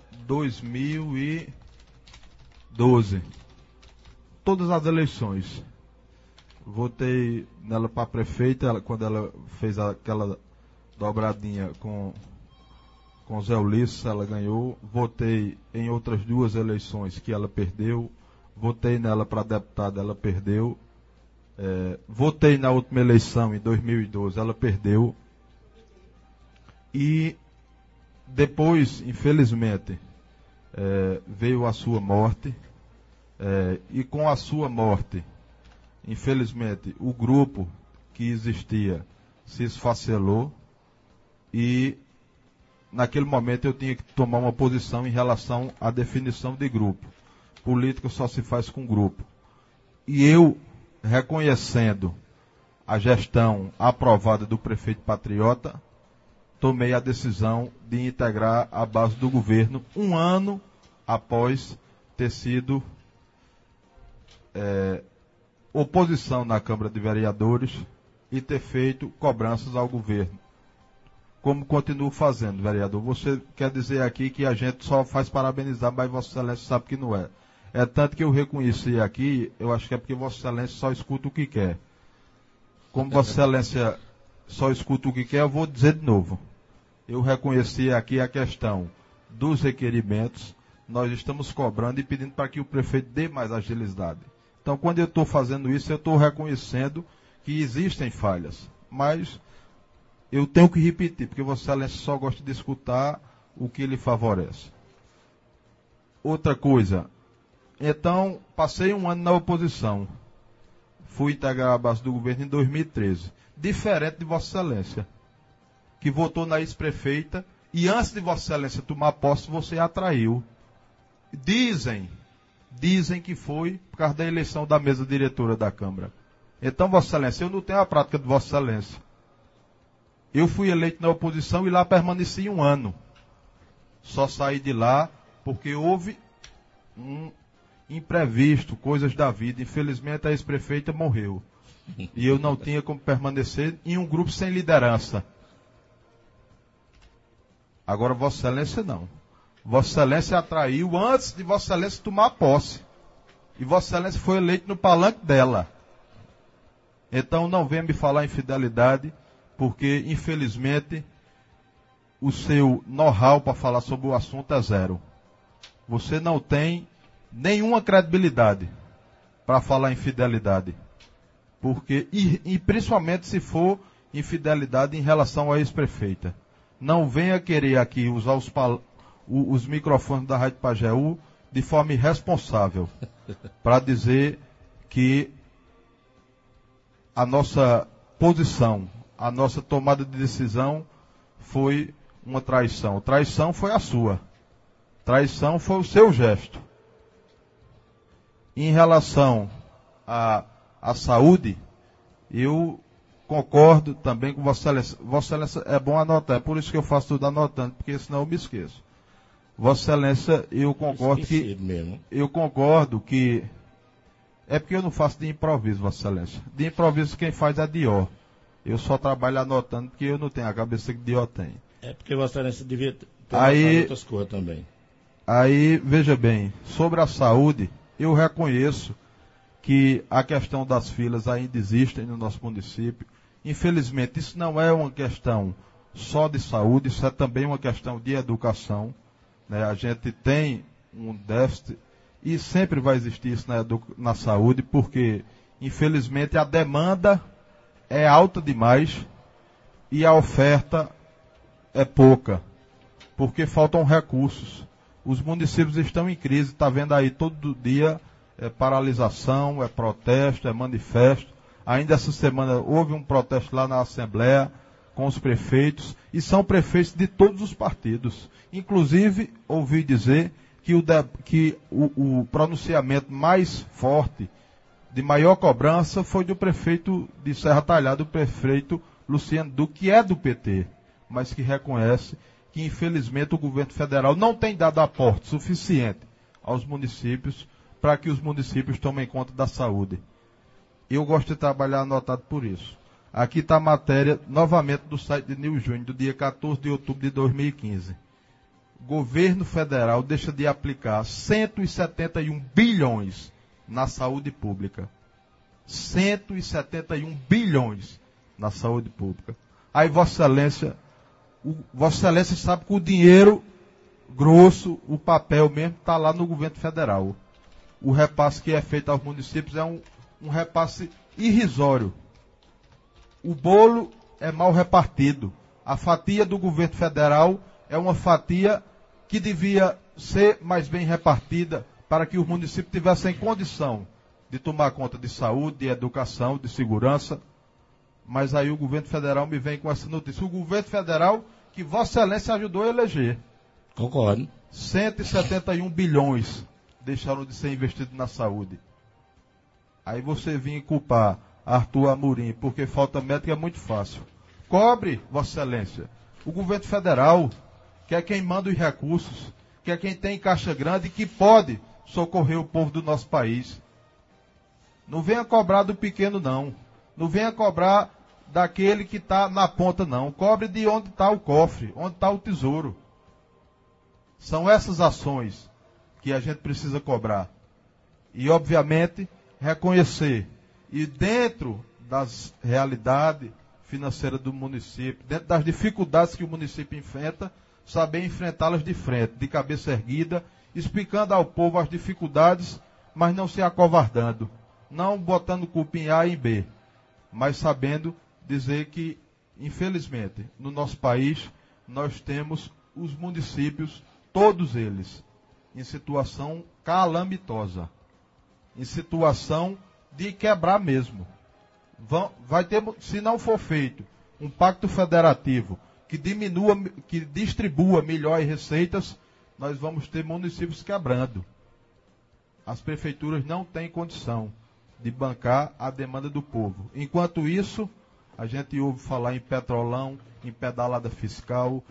2012. Todas as eleições. Votei nela para prefeita, quando ela fez aquela dobradinha com Zé Ulisses, ela ganhou. Votei em outras 2 eleições que ela perdeu. Votei nela para deputada, ela perdeu. Votei na última eleição, em 2012, ela perdeu. E depois, infelizmente, veio a sua morte. E com a sua morte, infelizmente, o grupo que existia se esfacelou. E naquele momento eu tinha que tomar uma posição em relação à definição de grupo. Política só se faz com grupo. E eu, reconhecendo a gestão aprovada do prefeito Patriota, tomei a decisão de integrar a base do governo um ano após ter sido oposição na Câmara de Vereadores e ter feito cobranças ao governo. Como continuo fazendo, vereador. Você quer dizer aqui que a gente só faz parabenizar, mas Vossa Excelência sabe que não é. É tanto que eu reconheci aqui, eu acho que é porque Vossa Excelência só escuta o que quer. Como Vossa Excelência só escuta o que quer, eu vou dizer de novo. Eu reconheci aqui a questão dos requerimentos. Nós estamos cobrando e pedindo para que o prefeito dê mais agilidade. Então, quando eu estou fazendo isso, eu estou reconhecendo que existem falhas. Mas eu tenho que repetir, porque Vossa Excelência só gosta de escutar o que lhe favorece. Outra coisa. Então, passei um ano na oposição. Fui integrar a base do governo em 2013. Diferente de Vossa Excelência, que votou na ex-prefeita e antes de Vossa Excelência tomar posse, você atraiu. Dizem que foi por causa da eleição da mesa diretora da Câmara. Então, Vossa Excelência, eu não tenho a prática de Vossa Excelência. Eu fui eleito na oposição e lá permaneci um ano. Só saí de lá porque houve um imprevisto, coisas da vida. Infelizmente, a ex-prefeita morreu. E eu não tinha como permanecer em um grupo sem liderança. Agora, Vossa Excelência não. Vossa Excelência atraiu antes de Vossa Excelência tomar posse. E Vossa Excelência foi eleito no palanque dela. Então, não venha me falar em fidelidade, porque, infelizmente, o seu know-how para falar sobre o assunto é zero. Você não tem nenhuma credibilidade para falar em fidelidade. Porque, e principalmente se for infidelidade em relação à ex-prefeita. Não venha querer aqui usar os microfones da Rádio Pajeú de forma irresponsável para dizer que a nossa posição, a nossa tomada de decisão foi uma traição. Traição foi a sua. Traição foi o seu gesto. Em relação à saúde, eu concordo também com Vossa Excelência. Vossa Excelência é bom anotar, é por isso que eu faço tudo anotando, porque senão eu me esqueço. Vossa Excelência, eu concordo que é porque eu não faço de improviso, Vossa Excelência. De improviso quem faz é Dior. Eu só trabalho anotando porque eu não tenho a cabeça que Dior tem. É porque Vossa Excelência devia ter outras coisas também. Aí, veja bem, sobre a saúde, eu reconheço que a questão das filas ainda existe no nosso município. Infelizmente, isso não é uma questão só de saúde, isso é também uma questão de educação. Né? A gente tem um déficit e sempre vai existir isso na saúde, porque, infelizmente, a demanda é alta demais e a oferta é pouca, porque faltam recursos. Os municípios estão em crise, está vendo aí todo dia paralisação, protesto, manifesto. Ainda essa semana houve um protesto lá na Assembleia com os prefeitos, e são prefeitos de todos os partidos. Inclusive, ouvi dizer que o pronunciamento mais forte, de maior cobrança, foi do prefeito de Serra Talhada, o prefeito Luciano Duque, que é do PT, mas que reconhece que, infelizmente, o governo federal não tem dado aporte suficiente aos municípios para que os municípios tomem conta da saúde. Eu gosto de trabalhar anotado por isso. Aqui está a matéria, novamente, do site de Nil Júnior, do dia 14 de outubro de 2015. Governo federal deixa de aplicar 171 bilhões na saúde pública. 171 bilhões na saúde pública. Aí Vossa Excelência sabe que o dinheiro grosso, o papel mesmo, está lá no governo federal. O repasse que é feito aos municípios é um repasse irrisório. O bolo é mal repartido. A fatia do governo federal é uma fatia que devia ser mais bem repartida para que os municípios tivessem condição de tomar conta de saúde, de educação, de segurança. Mas aí o governo federal me vem com essa notícia. O governo federal que Vossa Excelência ajudou a eleger. Concordo. 171 bilhões deixaram de ser investidos na saúde. Aí você vinha culpar Arthur Amorim porque falta médico é muito fácil. Cobre, Vossa Excelência. O governo federal, que é quem manda os recursos, que é quem tem caixa grande e que pode socorrer o povo do nosso país. Não venha cobrar do pequeno, não. Não venha cobrar daquele que está na ponta, não. Cobre de onde está o cofre, onde está o tesouro. São essas ações que a gente precisa cobrar. E, obviamente, reconhecer. E dentro das realidades financeiras do município, dentro das dificuldades que o município enfrenta, saber enfrentá-las de frente, de cabeça erguida, explicando ao povo as dificuldades, mas não se acovardando. Não botando culpa em A e em B, mas sabendo dizer que, infelizmente, no nosso país, nós temos os municípios, todos eles, em situação calamitosa, em situação de quebrar mesmo. Vai ter, se não for feito um pacto federativo que distribua melhor as receitas, nós vamos ter municípios quebrando. As prefeituras não têm condição de bancar a demanda do povo. Enquanto isso, a gente ouve falar em petrolão, em pedalada fiscal,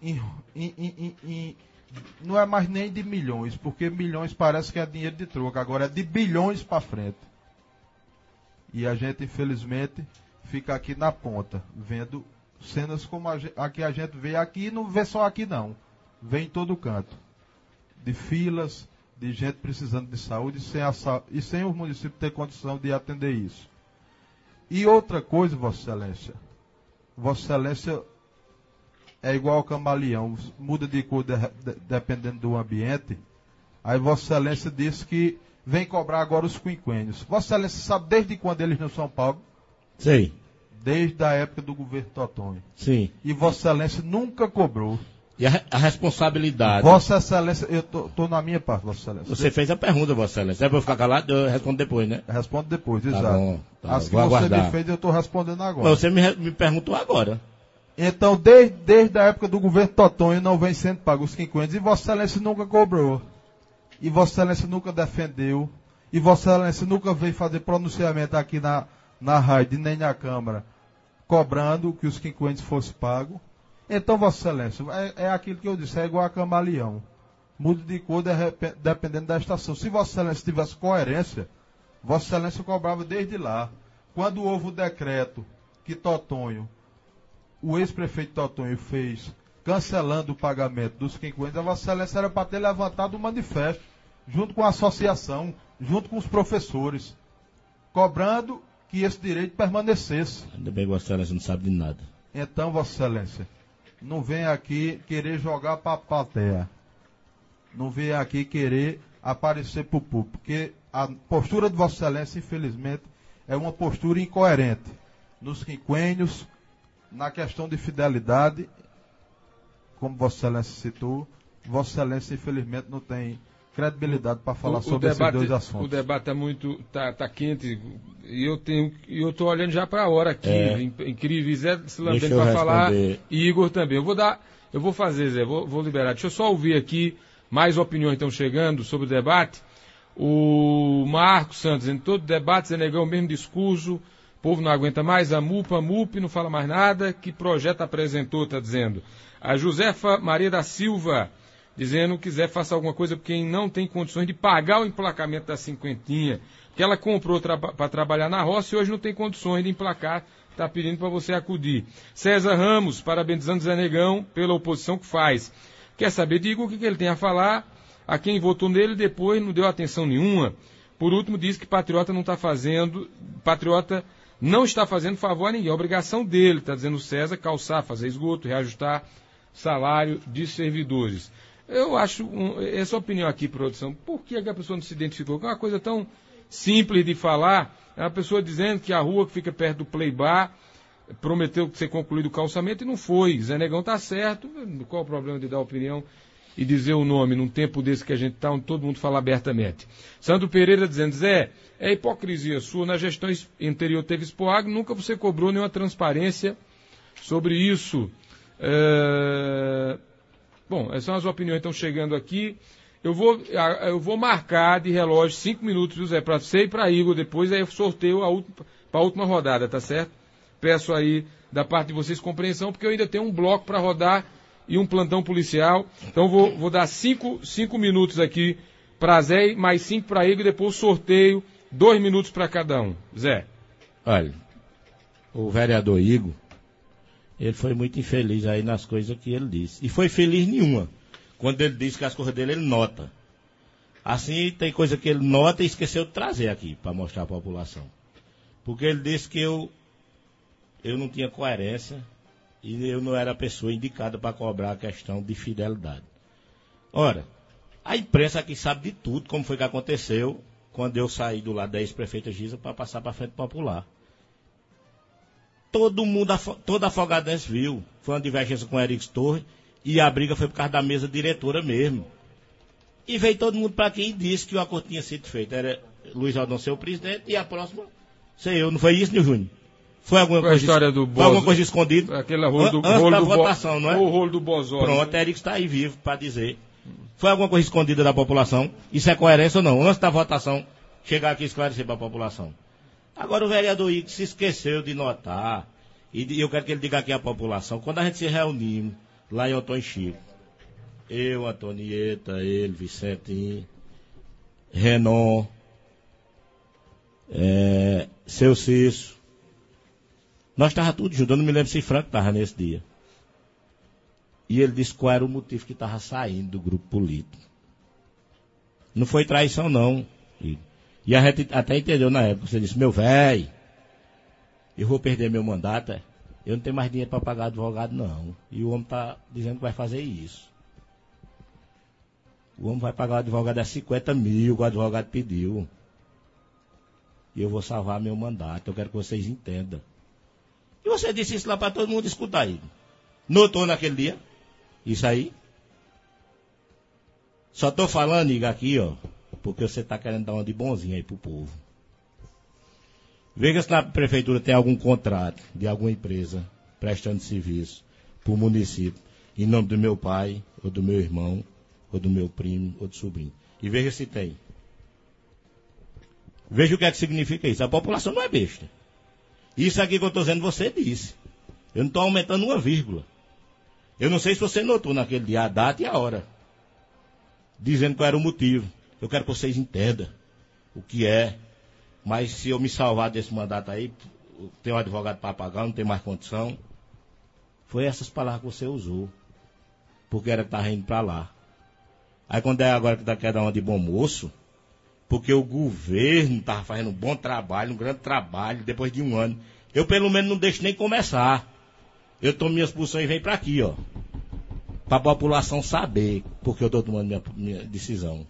não é mais nem de milhões, porque milhões parece que é dinheiro de troca, agora é de bilhões para frente. E a gente, infelizmente, fica aqui na ponta, vendo cenas como a que a gente vê aqui, e não vê só aqui não, vê em todo canto. De filas, de gente precisando de saúde e sem os municípios ter condição de atender isso. E outra coisa, Vossa Excelência. Vossa Excelência é igual ao camaleão, muda de cor dependendo do ambiente. Aí Vossa Excelência disse que vem cobrar agora os quinquênios. Vossa Excelência sabe desde quando eles não são pagos? Sei. Desde a época do governo Totonho. Sim. E Vossa Excelência nunca cobrou. E a responsabilidade? Vossa Excelência, eu tô na minha parte, Vossa Excelência. Você fez a pergunta, Vossa Excelência. É para eu ficar calado? Eu respondo depois, né? Respondo depois, Tá exato. bom, tá, As que vou você aguardar. me fez, eu estou respondendo agora. Mas você me perguntou agora. Então, desde a época do governo Totonho, não vem sendo pago os quinquênios. E Vossa Excelência nunca cobrou. E Vossa Excelência nunca defendeu. E Vossa Excelência nunca veio fazer pronunciamento aqui na rádio, nem na Câmara, cobrando que os quinquênios fossem pagos. Então, Vossa Excelência, é aquilo que eu disse, é igual a camaleão. Muda de cor dependendo da estação. Se Vossa Excelência tivesse coerência, Vossa Excelência cobrava desde lá. Quando houve o decreto que Totonho, o ex-prefeito Totonho fez, cancelando o pagamento dos quinquênios, a Vossa Excelência era para ter levantado um manifesto, junto com a associação, junto com os professores, cobrando que esse direito permanecesse. Ainda bem que Vossa Excelência não sabe de nada. Então, Vossa Excelência, não venha aqui querer jogar para a plateia. Não venha aqui querer aparecer para o público, porque a postura de Vossa Excelência, infelizmente, é uma postura incoerente. Nos quinquênios, na questão de fidelidade, como Vossa Excelência citou, Vossa Excelência, infelizmente, não tem credibilidade para falar sobre esses dois assuntos. O debate está muito tá quente e eu estou olhando já para a hora aqui. Incrível, Zé se lambendo para falar e Igor também. Eu vou fazer, Zé, vou liberar. Deixa eu só ouvir aqui, mais opiniões estão chegando sobre o debate. O Marcos Santos, em todo debate, Zé Negão, o mesmo discurso, o povo não aguenta mais, a MUP não fala mais nada, que projeto apresentou, está dizendo. A Josefa Maria da Silva, dizendo que Zé faça alguma coisa porque quem não tem condições de pagar o emplacamento da cinquentinha, que ela comprou para trabalhar na roça e hoje não tem condições de emplacar, está pedindo para você acudir. César Ramos, parabenizando Zé Negão pela oposição que faz. Quer saber, diga o que ele tem a falar, a quem votou nele depois não deu atenção nenhuma. Por último, diz que Patriota não está fazendo favor a ninguém, é obrigação dele, está dizendo o César, calçar, fazer esgoto, reajustar salário de servidores. Eu acho, essa opinião aqui, produção, por que a pessoa não se identificou? É uma coisa tão simples de falar, é uma pessoa dizendo que a rua que fica perto do Play Bar prometeu ser concluído o calçamento e não foi. Zé Negão está certo, qual o problema de dar opinião e dizer o nome num tempo desse que a gente está, onde todo mundo fala abertamente. Sandro Pereira dizendo, Zé, é hipocrisia sua, na gestão anterior teve Expoagro, nunca você cobrou nenhuma transparência sobre isso. Bom, essas são as opiniões que estão chegando aqui. Eu vou marcar de relógio 5 minutos, José, para você e para Igor depois, aí eu sorteio para a última rodada, tá certo? Peço aí da parte de vocês compreensão, porque eu ainda tenho um bloco para rodar e um plantão policial. Então vou dar 5 minutos aqui para Zé, mais 5 para Igor, e depois sorteio 2 minutos para cada um. Zé. Olha, o vereador Igor, ele foi muito infeliz aí nas coisas que ele disse. E foi feliz nenhuma. Quando ele disse que as coisas dele, ele nota. Assim, tem coisa que ele nota e esqueceu de trazer aqui, para mostrar à população. Porque ele disse que eu não tinha coerência e eu não era a pessoa indicada para cobrar a questão de fidelidade. Ora, a imprensa aqui sabe de tudo, como foi que aconteceu quando eu saí do lado da ex-prefeita Giza para passar para a Frente Popular. Todo mundo, toda Afogadense viu. Foi uma divergência com o Erix Torres e a briga foi por causa da mesa diretora mesmo. E veio todo mundo para aqui e disse que o acordo tinha sido feito. Era Luiz Aldão ser o presidente e a próxima ser eu. Não foi isso, Júnior? Foi alguma coisa, a história do foi alguma coisa escondida? Aquele rolo da votação, não é? O rolo do Bozói. Pronto, Erix está aí vivo para dizer. Foi alguma coisa escondida da população? Isso é coerência ou não? Antes da votação, chegar aqui e esclarecer para a população. Agora o vereador Igor se esqueceu de notar, e eu quero que ele diga aqui à população, quando a gente se reunimos lá em Antônio Chico, eu, Antonieta, ele, Vicentinho, Renan, seu Cício, nós estávamos tudo juntos, eu não me lembro se Franco estava nesse dia. E ele disse qual era o motivo que estava saindo do grupo político. Não foi traição não, Igor. E a gente até entendeu na época, você disse, meu velho, eu vou perder meu mandato, eu não tenho mais dinheiro para pagar advogado não. E o homem está dizendo que vai fazer isso. O homem vai pagar o advogado a 50 mil, o advogado pediu. E eu vou salvar meu mandato, eu quero que vocês entendam. E você disse isso lá para todo mundo escutar aí. Notou naquele dia? Isso aí? Só estou falando, Igor, aqui, ó, porque você está querendo dar uma de bonzinho aí pro povo. Veja se na prefeitura tem algum contrato de alguma empresa prestando serviço para o município, em nome do meu pai, ou do meu irmão, ou do meu primo, ou do sobrinho. E veja se tem. Veja o que é que significa isso. A população não é besta. Isso aqui que eu estou dizendo, você disse. Eu não estou aumentando uma vírgula. Eu não sei se você notou naquele dia a data e a hora. Dizendo qual era o motivo. Eu quero que vocês entendam o que é. Mas se eu me salvar desse mandato aí, tenho um advogado para pagar, não tem mais condição. Foi essas palavras que você usou. Porque era que estava indo para lá. Aí quando é agora que quer dar uma de bom moço, porque o governo estava fazendo um bom trabalho, um grande trabalho, depois de um ano. Eu pelo menos não deixo nem começar. Eu tomo minhas posições e venho para aqui, ó. Para a população saber porque eu estou tomando minha decisão.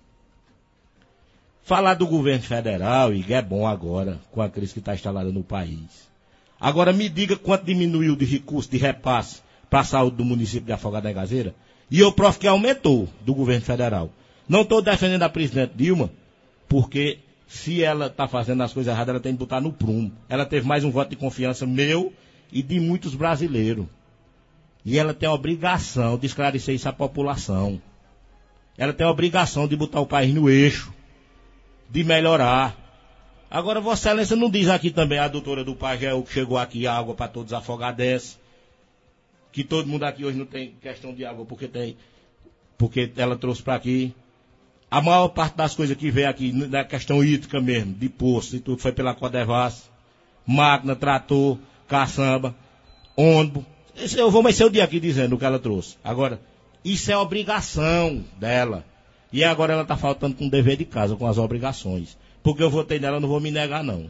Falar do governo federal, e é bom agora, com a crise que está instalada no país. Agora me diga quanto diminuiu de recurso, de repasse para a saúde do município de Afogados da Engazeira. E eu provo que aumentou do governo federal. Não estou defendendo a presidente Dilma, porque se ela está fazendo as coisas erradas, ela tem que botar no prumo. Ela teve mais um voto de confiança meu e de muitos brasileiros. E ela tem a obrigação de esclarecer isso à população. Ela tem a obrigação de botar o país no eixo, de melhorar. Agora, Vossa Excelência não diz aqui também, a doutora do Pajéu, que chegou aqui água para todos os afogadenses, que todo mundo aqui hoje não tem questão de água, porque ela trouxe para aqui. A maior parte das coisas que veio aqui, na questão hídrica mesmo, de poço e tudo, foi pela Codevas, máquina, trator, caçamba, ônibus. Eu vou mais ser o dia aqui dizendo o que ela trouxe. Agora, isso é obrigação dela. E agora ela está faltando com o dever de casa, com as obrigações. Porque eu votei nela, não vou me negar, não.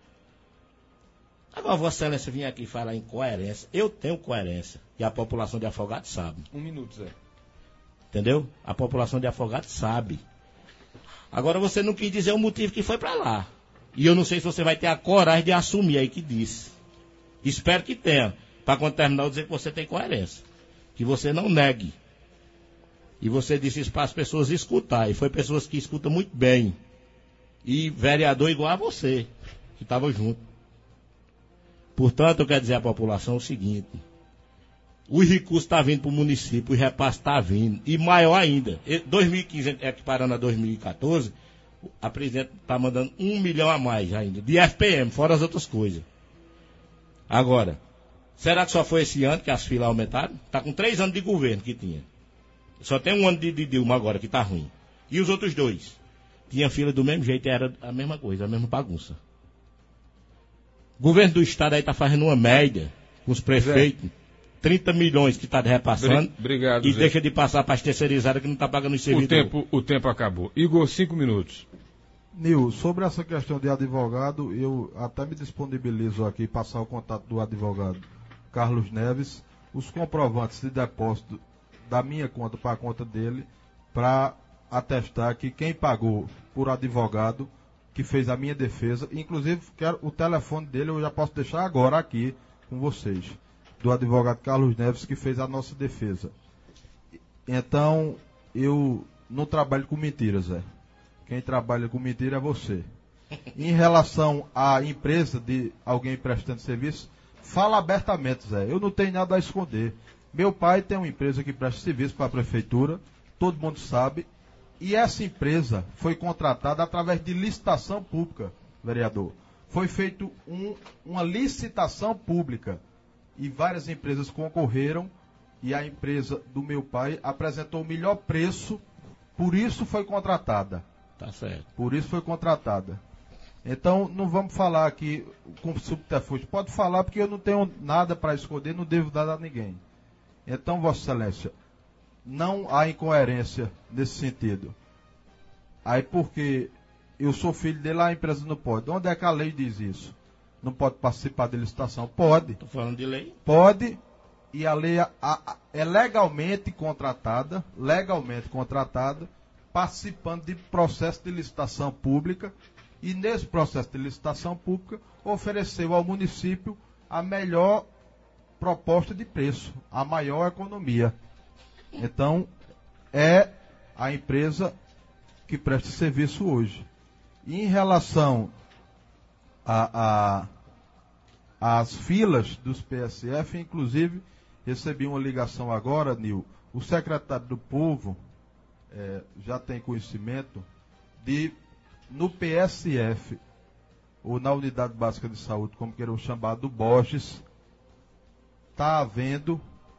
Agora, Vossa Excelência vinha aqui falar em coerência. Eu tenho coerência. E a população de Afogados sabe. 1 minuto, Zé. Entendeu? A população de Afogados sabe. Agora, você não quis dizer o motivo que foi para lá. E eu não sei se você vai ter a coragem de assumir aí que disse. Espero que tenha. Para quando terminar, eu dizer que você tem coerência. Que você não negue. E você disse isso para as pessoas escutar. E foi pessoas que escutam muito bem. E vereador igual a você, que estava junto. Portanto, eu quero dizer à população o seguinte. os recursos estão vindo para o município, o repasse está vindo, e maior ainda. 2015, equiparando a 2014, a presidente está mandando 1 milhão a mais ainda, de FPM, fora as outras coisas. Agora, será que só foi esse ano que as filas aumentaram? Está com 3 anos de governo que tinha. Só tem 1 ano de Dilma agora que está ruim. E os outros 2? Tinha fila do mesmo jeito e era a mesma coisa, a mesma bagunça. O governo do estado aí está fazendo uma média com os prefeitos. 30 milhões que está repassando. Obrigado, e Zé. deixa de passar para as terceirizadas que não está pagando os servidores. O tempo acabou. Igor, 5 minutos. Nil, sobre essa questão de advogado, eu até me disponibilizo aqui passar o contato do advogado Carlos Neves, os comprovantes de depósito da minha conta para a conta dele, para atestar que quem pagou por advogado que fez a minha defesa, inclusive quero o telefone dele, eu já posso deixar agora aqui com vocês, do advogado Carlos Neves que fez a nossa defesa. Então, eu não trabalho com mentiras, Zé. Quem trabalha com mentira é você. Em relação à empresa de alguém prestando serviço, fala abertamente, Zé. Eu não tenho nada a esconder. Meu pai tem uma empresa que presta serviço para a prefeitura, todo mundo sabe, e essa empresa foi contratada através de licitação pública, vereador. Foi feita uma licitação pública e várias empresas concorreram e a empresa do meu pai apresentou o melhor preço, por isso foi contratada. Tá certo. Por isso foi contratada. Então, não vamos falar aqui com subterfúgio. Pode falar porque eu não tenho nada para esconder, não devo dar a ninguém. Então, Vossa Excelência, não há incoerência nesse sentido. Aí, porque eu sou filho dele, a empresa não pode. Onde é que a lei diz isso? Não pode participar de licitação? Pode. Estou falando de lei? Pode. E a lei é legalmente contratada, participando de processo de licitação pública, e nesse processo de licitação pública ofereceu ao município a melhor proposta de preço, a maior economia. Então, é a empresa que presta serviço hoje. E em relação às filas dos PSF, inclusive, recebi uma ligação agora, Nil, o secretário do Povo já tem conhecimento de, no PSF, ou na Unidade Básica de Saúde, como queiram chamar, do Borges, está havendo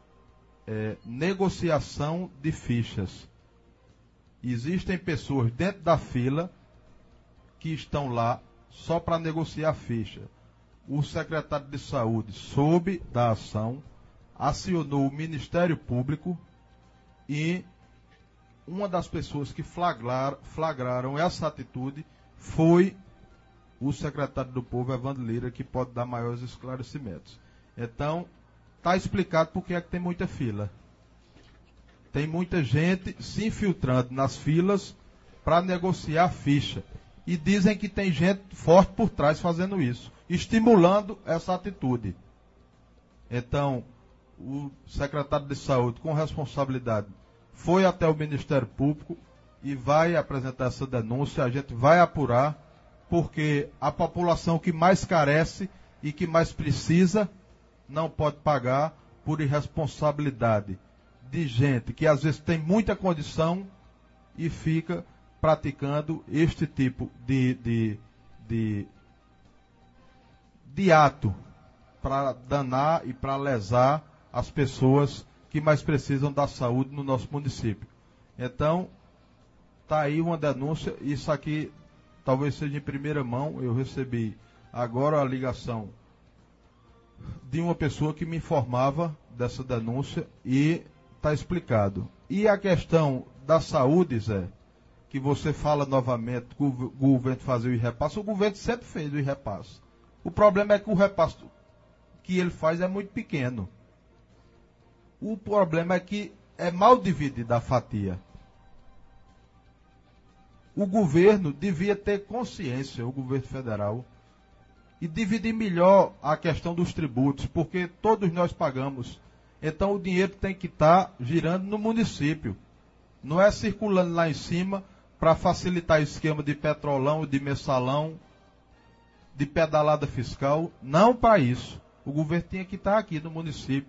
negociação de fichas. Existem pessoas dentro da fila que estão lá só para negociar ficha. O secretário de Saúde soube da ação, acionou o Ministério Público e uma das pessoas que flagraram essa atitude foi o secretário do Povo, Evandro Lira, que pode dar maiores esclarecimentos. Então, está explicado por que é que tem muita fila. Tem muita gente se infiltrando nas filas para negociar ficha. E dizem que tem gente forte por trás fazendo isso, estimulando essa atitude. Então, o secretário de Saúde, com responsabilidade, foi até o Ministério Público e vai apresentar essa denúncia. A gente vai apurar, porque a população que mais carece e que mais precisa não pode pagar por irresponsabilidade de gente que às vezes tem muita condição e fica praticando este tipo de ato para danar e para lesar as pessoas que mais precisam da saúde no nosso município. Então, está aí uma denúncia. Isso aqui talvez seja em primeira mão. Eu recebi agora a ligação de uma pessoa que me informava dessa denúncia e está explicado. E a questão da saúde, Zé, que você fala novamente que o governo fazer o repasse, o governo sempre fez o repasse. O problema é que o repasse que ele faz é muito pequeno. O problema é que é mal dividida a fatia. O governo devia ter consciência, o governo federal, e dividir melhor a questão dos tributos, porque todos nós pagamos. Então o dinheiro tem que estar girando no município. Não é circulando lá em cima para facilitar o esquema de petrolão, de mensalão, de pedalada fiscal. Não para isso. O governo tinha que estar aqui no município,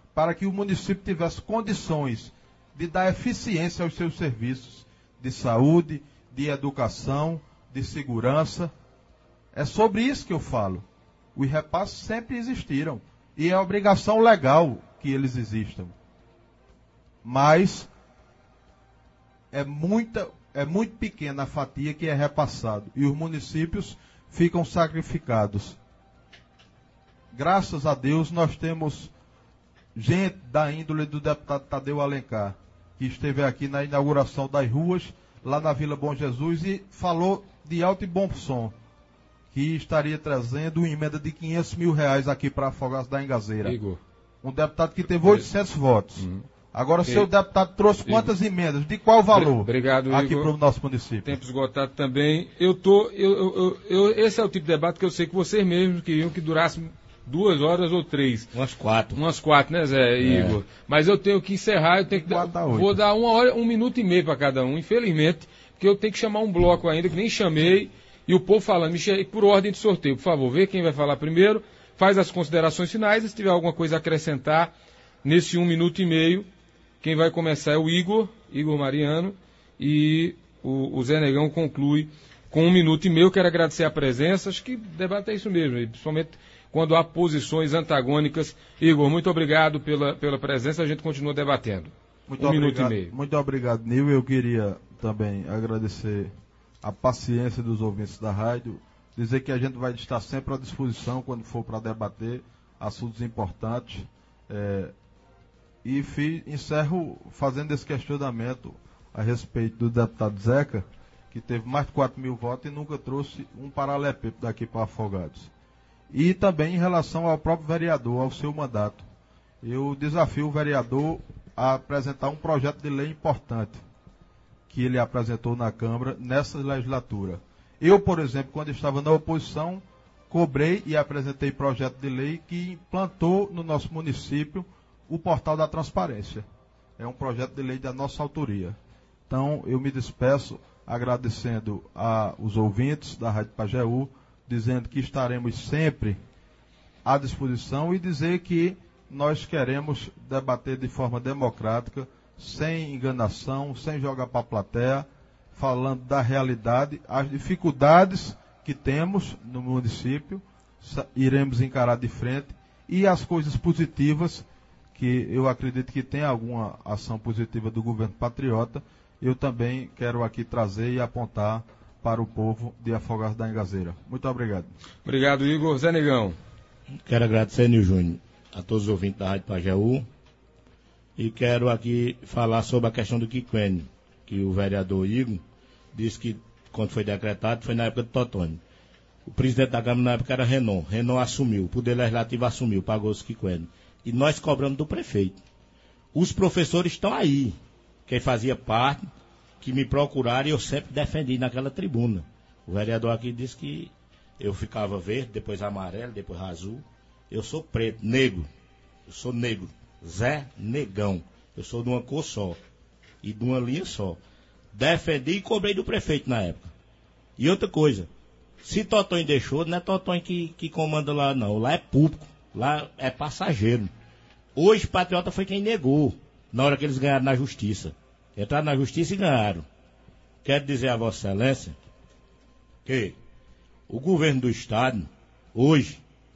para que o município tivesse condições de dar eficiência aos seus serviços de saúde, de educação, de segurança. É sobre isso que eu falo. Os repasses sempre existiram e é obrigação legal que eles existam. Mas é muito pequena a fatia que é repassado e os municípios ficam sacrificados. Graças a Deus nós temos gente da índole do deputado Tadeu Alencar, que esteve aqui na inauguração das ruas, lá na Vila Bom Jesus, e falou de alto e bom som, que estaria trazendo uma emenda de R$500 mil aqui para Afogados da Engazeira. Igor. Um deputado que teve 800 votos. Agora, seu deputado trouxe quantas emendas? De qual valor? Obrigado, aqui Igor. para o nosso município. Tempo esgotado também. Esse é o tipo de debate que eu sei que vocês mesmos queriam que durasse 2 horas ou 3. Umas 4. Umas 4, né, Zé, Igor? Mas eu tenho que encerrar, eu tenho que vou dar 1 hora, 1 minuto e meio para cada um, infelizmente, porque eu tenho que chamar um bloco ainda, que nem chamei, e o povo falando, por ordem de sorteio, por favor, vê quem vai falar primeiro, faz as considerações finais, e se tiver alguma coisa a acrescentar, nesse 1 minuto e meio, quem vai começar é o Igor Mariano, e o Zé Negão conclui com 1 minuto e meio. Quero agradecer a presença, acho que debate é isso mesmo, principalmente quando há posições antagônicas. Igor, muito obrigado pela presença, a gente continua debatendo. Muito minuto e meio. Muito obrigado, Nil. Eu queria também agradecer a paciência dos ouvintes da rádio, dizer que a gente vai estar sempre à disposição quando for para debater assuntos importantes. Encerro fazendo esse questionamento a respeito do deputado Zeca, que teve mais de 4 mil votos e nunca trouxe um paralelepípedo daqui para Afogados. E também em relação ao próprio vereador, ao seu mandato. Eu desafio o vereador a apresentar um projeto de lei importante que ele apresentou na Câmara nessa legislatura. Eu, por exemplo, quando estava na oposição, cobrei e apresentei projeto de lei que implantou no nosso município o Portal da Transparência. É um projeto de lei da nossa autoria. Então, eu me despeço agradecendo aos ouvintes da Rádio Pajeú, dizendo que estaremos sempre à disposição e dizer que nós queremos debater de forma democrática, sem enganação, sem jogar para a plateia, falando da realidade, as dificuldades que temos no município, iremos encarar de frente, e as coisas positivas, que eu acredito que tem alguma ação positiva do governo patriota, eu também quero aqui trazer e apontar para o povo de Afogados da Engazeira. Muito obrigado. Obrigado, Igor. Zé Negão. Quero agradecer, Nil Júnior, a todos os ouvintes da Rádio Pajeú, e quero aqui falar sobre a questão do quinquênio, que o vereador Igor disse que, quando foi decretado, foi na época do Totônio. O presidente da Câmara na época era Renan. Renan assumiu, o Poder Legislativo assumiu, pagou os quinquênios. E nós cobramos do prefeito. Os professores estão aí, quem fazia parte, que me procuraram e eu sempre defendi naquela tribuna. O vereador aqui disse que eu ficava verde, depois amarelo, depois azul. Eu sou preto, negro. Eu sou negro. Zé Negão. Eu sou de uma cor só. E de uma linha só. Defendi e cobrei do prefeito na época. E outra coisa. Se Totônio deixou, não é Totônio que comanda lá não. Lá é público. Lá é passageiro. Hoje Patriota foi quem negou. Na hora que eles ganharam na justiça. Entraram na justiça e ganharam. Quero dizer a Vossa Excelência que o governo do Estado, hoje,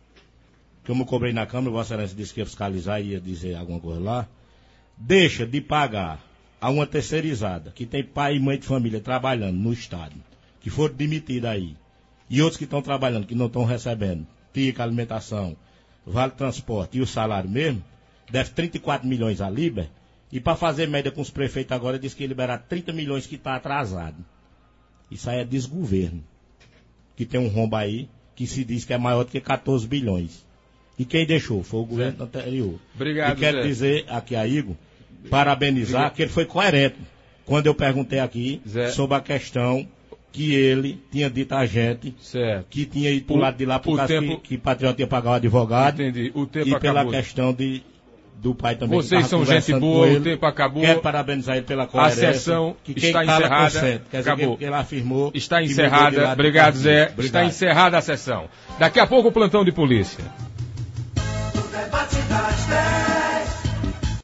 como eu cobrei na Câmara, Vossa Excelência disse que ia fiscalizar e ia dizer alguma coisa lá, deixa de pagar a uma terceirizada, que tem pai e mãe de família trabalhando no Estado, que foram demitidos aí, e outros que estão trabalhando, que não estão recebendo, TIC, alimentação, vale transporte e o salário mesmo, deve 34 milhões à Liber, e para fazer média com os prefeitos agora, diz que ia liberar 30 milhões que está atrasado. Isso aí é desgoverno. Que tem um rombo aí, que se diz que é maior do que 14 bilhões. E quem deixou? Foi o governo anterior. Obrigado, e quero Zé. dizer aqui a Igor, parabenizar, que ele foi coerente. Quando eu perguntei aqui Zé. sobre a questão que ele tinha dito a gente, certo, que tinha ido pro lado de lá por causa tempo... que Patriota ia pagar o advogado. Entendi. O tempo e acabou. pela questão do pai também. Vocês são gente boa, o tempo acabou. Quero parabenizar ele pela coerência. A sessão que quem está cala encerrada. quer dizer Acabou. que ele afirmou. Está encerrada. Obrigado, Zé. Obrigado. Está encerrada a sessão. Daqui a pouco o plantão de polícia. O debate das 10.